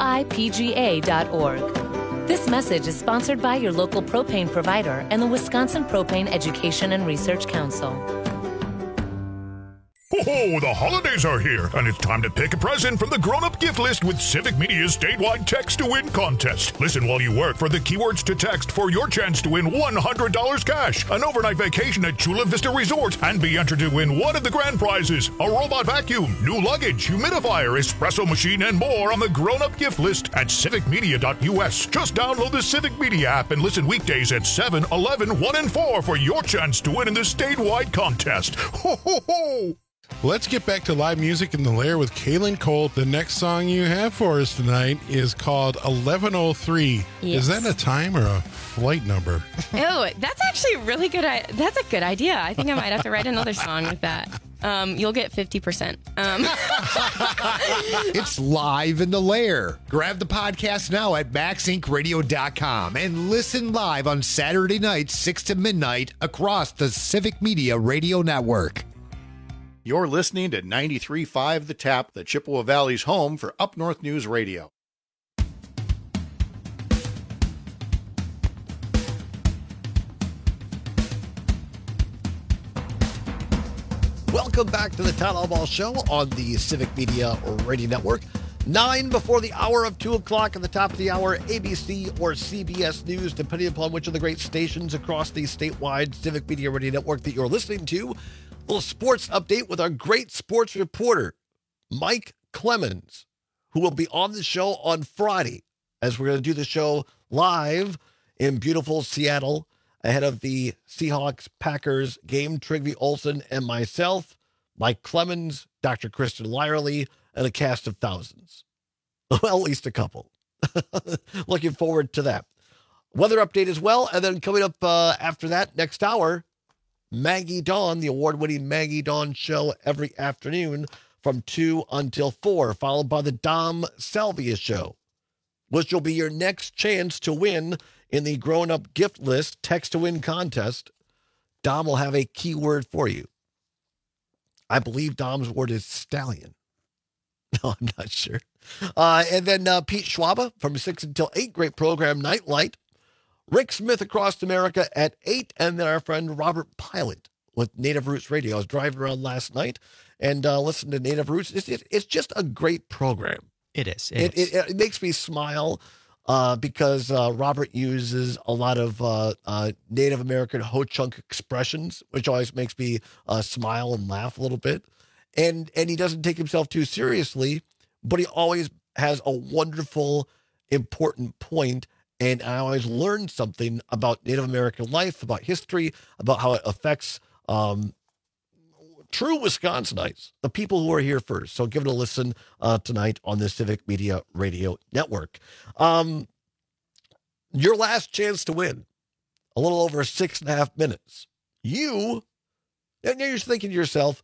WIPGA.org. This message is sponsored by your local propane provider and the Wisconsin Propane Education and Research Council.
Ho-ho, the holidays are here, and it's time to pick a present from the grown-up gift list with Civic Media's statewide text-to-win contest. Listen while you work for the keywords to text for your chance to win $100 cash, an overnight vacation at Chula Vista Resort, and be entered to win one of the grand prizes, a robot vacuum, new luggage, humidifier, espresso machine, and more on the grown-up gift list at civicmedia.us. Just download the Civic Media app and listen weekdays at 7, 11, 1, and 4 for your chance to win in the statewide contest. Ho-ho-ho!
Let's get back to live music in the Lair with Kaylin Cole. The next song you have for us tonight is called 1103.
Yes.
Is that a time or a flight number?
Oh, that's actually really good. That's a good idea. I think I might have to write another song with that. You'll get 50%.
It's live in the Lair. Grab the podcast now at maxincradio.com and listen live on Saturday nights, 6 to midnight across the Civic Media Radio Network.
You're listening to 93.5 The Tap, the Chippewa Valley's home for Up North News Radio.
Welcome back to the Town Hall Ball Show on the Civic Media Radio Network. 9 before the hour of 2 o'clock at the top of the hour, ABC or CBS News, depending upon which of the great stations across the statewide Civic Media Radio Network that you're listening to. A little sports update with our great sports reporter, Mike Clemens, who will be on the show on Friday, as we're going to do the show live in beautiful Seattle ahead of the Seahawks-Packers game. Trygve Olsen and myself, Mike Clemens, Dr. Kristen Lyerly, and a cast of thousands. Well, at least a couple. Looking forward to that. Weather update as well, and then coming up after that, next hour, Maggie Dawn, the award-winning Maggie Dawn show every afternoon from 2 until 4, followed by the Dom Salvia show, which will be your next chance to win in the grown-up gift list text-to-win contest. Dom will have a keyword for you. I believe Dom's word is stallion. No, I'm not sure. And then Pete Schwaba from 6 until 8, great program, Nightlight. Rick Smith Across America at 8, and then our friend Robert Pilot with Native Roots Radio. I was driving around last night and listened to Native Roots. It's just a great program.
It is.
It makes me smile because Robert uses a lot of Native American Ho-Chunk expressions, which always makes me smile and laugh a little bit. And he doesn't take himself too seriously, but he always has a wonderful, important point. And I always learn something about Native American life, about history, about how it affects true Wisconsinites, the people who are here first. So give it a listen tonight on the Civic Media Radio Network. Your last chance to win, a little over 6.5 minutes. And you're thinking to yourself,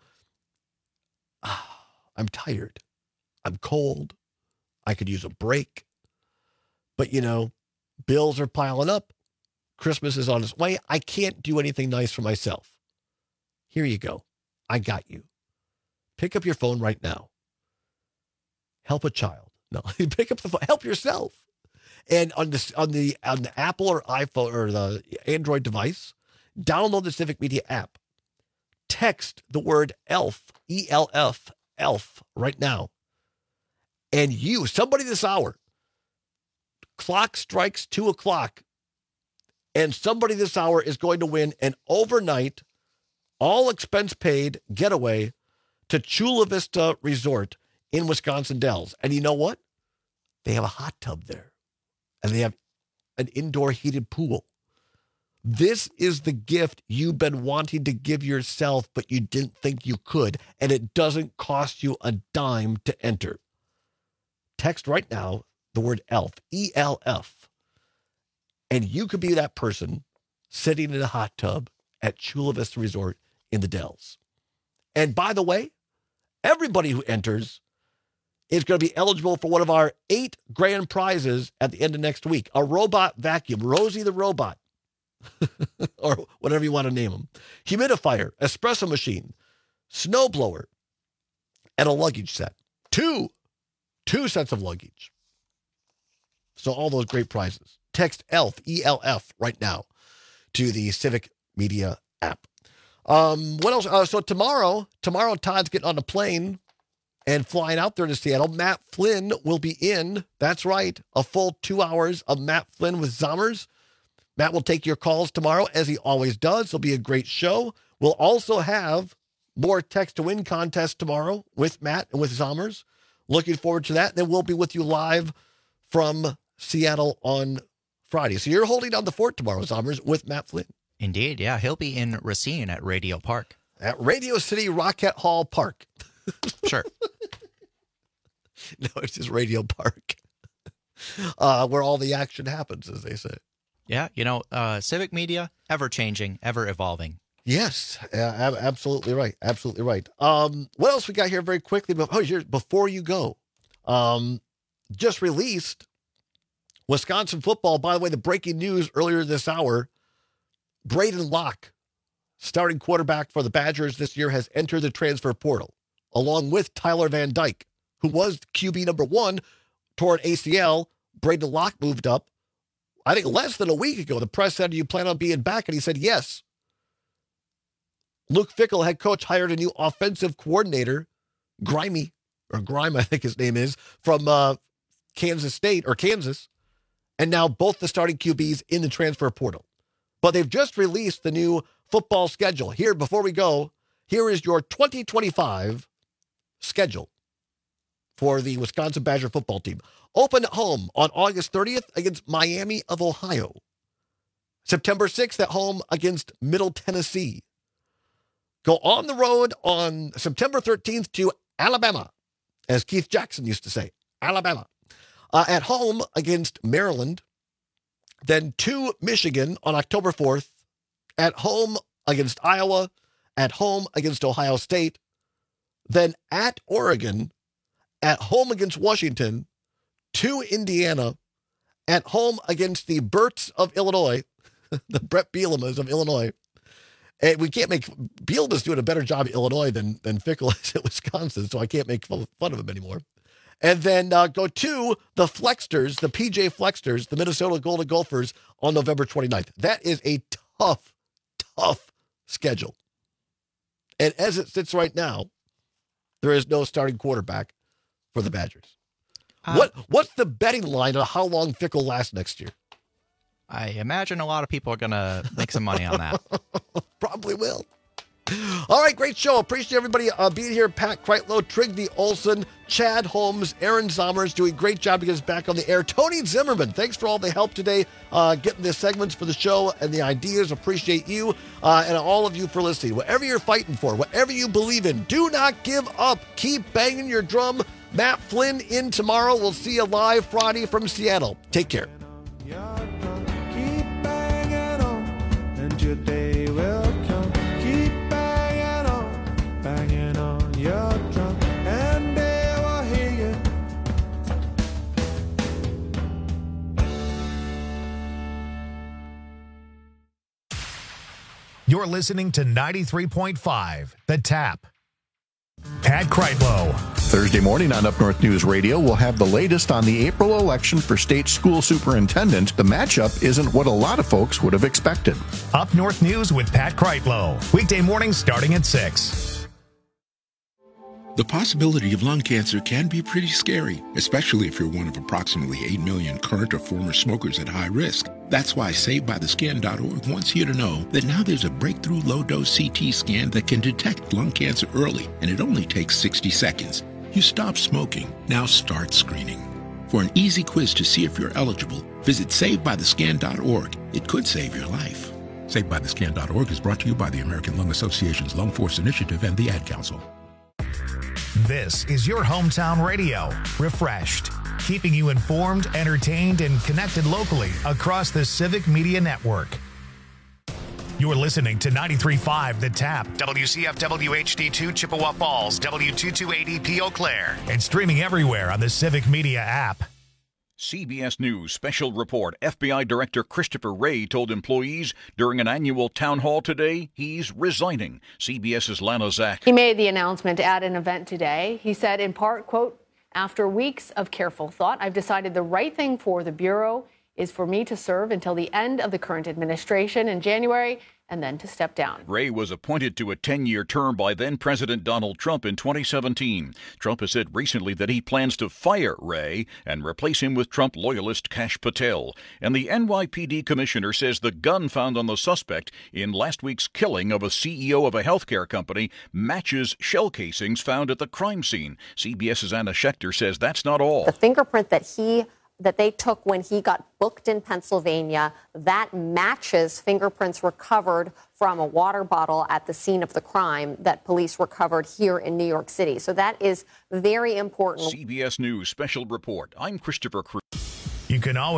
I'm tired. I'm cold. I could use a break. But, bills are piling up. Christmas is on its way. I can't do anything nice for myself. Here you go. I got you. Pick up your phone right now. Help a child. No, pick up the phone. Help yourself. And on the Apple or iPhone or the Android device, download the Civic Media app. Text the word ELF, E-L-F, ELF right now. And somebody this hour, clock strikes 2 o'clock, and somebody this hour is going to win an overnight, all expense paid getaway to Chula Vista Resort in Wisconsin Dells. And you know what? They have a hot tub there. And they have an indoor heated pool. This is the gift you've been wanting to give yourself, but you didn't think you could. And it doesn't cost you a dime to enter. Text right now the word ELF, E-L-F. And you could be that person sitting in a hot tub at Chula Vista Resort in the Dells. And by the way, everybody who enters is going to be eligible for one of our 8 grand prizes at the end of next week. A robot vacuum, Rosie the Robot, or whatever you want to name them. Humidifier, espresso machine, snowblower, and a luggage set. Two sets of luggage. So all those great prizes. Text ELF, E-L-F, right now to the Civic Media app. What else? So tomorrow, Todd's getting on a plane and flying out there to Seattle. Matt Flynn will be in. That's right. A full 2 hours of Matt Flynn with Zommers. Matt will take your calls tomorrow, as he always does. It'll be a great show. We'll also have more text to win contest tomorrow with Matt and with Zommers. Looking forward to that. Then we'll be with you live from Seattle on Friday. So you're holding down the fort tomorrow, Zommers, with Matt Flynn.
Indeed, yeah. He'll be in Racine at Radio Park.
At Radio City Rocket Hall Park.
Sure.
No, it's just Radio Park. Where all the action happens, as they say.
Yeah, Civic Media, ever-changing, ever-evolving.
Yes, absolutely right. Absolutely right. What else we got here very quickly? Before you go, just released Wisconsin football. By the way, the breaking news earlier this hour, Braden Locke, starting quarterback for the Badgers this year, has entered the transfer portal, along with Tyler Van Dyke, who was QB number 1 toward ACL. Braden Locke moved up, I think, less than a week ago. The press said, "Do you plan on being back?" And he said, yes. Luke Fickell, head coach, hired a new offensive coordinator, Grime, I think his name is, from Kansas. And now both the starting QBs in the transfer portal. But they've just released the new football schedule. Here, before we go, here is your 2025 schedule for the Wisconsin Badger football team. Open at home on August 30th against Miami of Ohio. September 6th at home against Middle Tennessee. Go on the road on September 13th to Alabama, as Keith Jackson used to say, Alabama. At home against Maryland. Then to Michigan on October 4th. At home against Iowa. At home against Ohio State. Then at Oregon. At home against Washington. To Indiana. At home against the Berts of Illinois. The Brett Bielemas of Illinois. And we can't make Bielema's doing a better job at Illinois than Fickell is at Wisconsin, so I can't make fun of him anymore. And then go to the Flexters, the PJ Flexters, the Minnesota Golden Gophers on November 29th. That is a tough schedule. And as it sits right now, there is no starting quarterback for the Badgers. What's the betting line on how long Fickell lasts next year?
I imagine a lot of people are going to make some money on that.
Probably will. All right, great show. Appreciate everybody being here. Pat Kreitlow, Trygve Olsen, Chad Holmes, Aaron Zommers doing a great job to get us back on the air. Tony Zimmerman, thanks for all the help today, getting the segments for the show and the ideas. Appreciate you and all of you for listening. Whatever you're fighting for, whatever you believe in, do not give up. Keep banging your drum. Matt Flynn in tomorrow. We'll see you live Friday from Seattle. Take care.
Your day will come. Keep banging on your drum, and they will hear you.
You're listening to 93.5 The Tap. Pat Kreitlow.
Thursday morning on Up North News Radio, we'll have the latest on the April election for state school superintendent. The matchup isn't what a lot of folks would have expected.
Up North News with Pat Kreitlow. Weekday mornings starting at 6.
The possibility of lung cancer can be pretty scary, especially if you're one of approximately 8 million current or former smokers at high risk. That's why SaveByTheScan.org wants you to know that now there's a breakthrough low-dose CT scan that can detect lung cancer early, and it only takes 60 seconds. You stop smoking, now start screening. For an easy quiz to see if you're eligible, visit SaveByTheScan.org. It could save your life.
SaveByTheScan.org is brought to you by the American Lung Association's Lung Force Initiative and the Ad Council.
This is your hometown radio, Refreshed, keeping you informed, entertained, and connected locally across the Civic Media Network. You're listening to 93.5 The Tap, WCFW HD2 Chippewa Falls, W228EP Eau Claire, and streaming everywhere on the Civic Media app.
CBS News special report. FBI Director Christopher Wray told employees during an annual town hall today he's resigning. CBS's Lana Zach.
He made the announcement at an event today. He said in part, quote, "After weeks of careful thought, I've decided the right thing for the Bureau is for me to serve until the end of the current administration in January and then to step down."
Wray was appointed to a 10-year term by then-President Donald Trump in 2017. Trump has said recently that he plans to fire Wray and replace him with Trump loyalist Kash Patel. And the NYPD commissioner says the gun found on the suspect in last week's killing of a CEO of a healthcare company matches shell casings found at the crime scene. CBS's Anna Schechter says that's not all.
The fingerprint that they took when he got booked in Pennsylvania, that matches fingerprints recovered from a water bottle at the scene of the crime that police recovered here in New York City. So that is very important.
CBS News special report. I'm Christopher Cruz.
You can always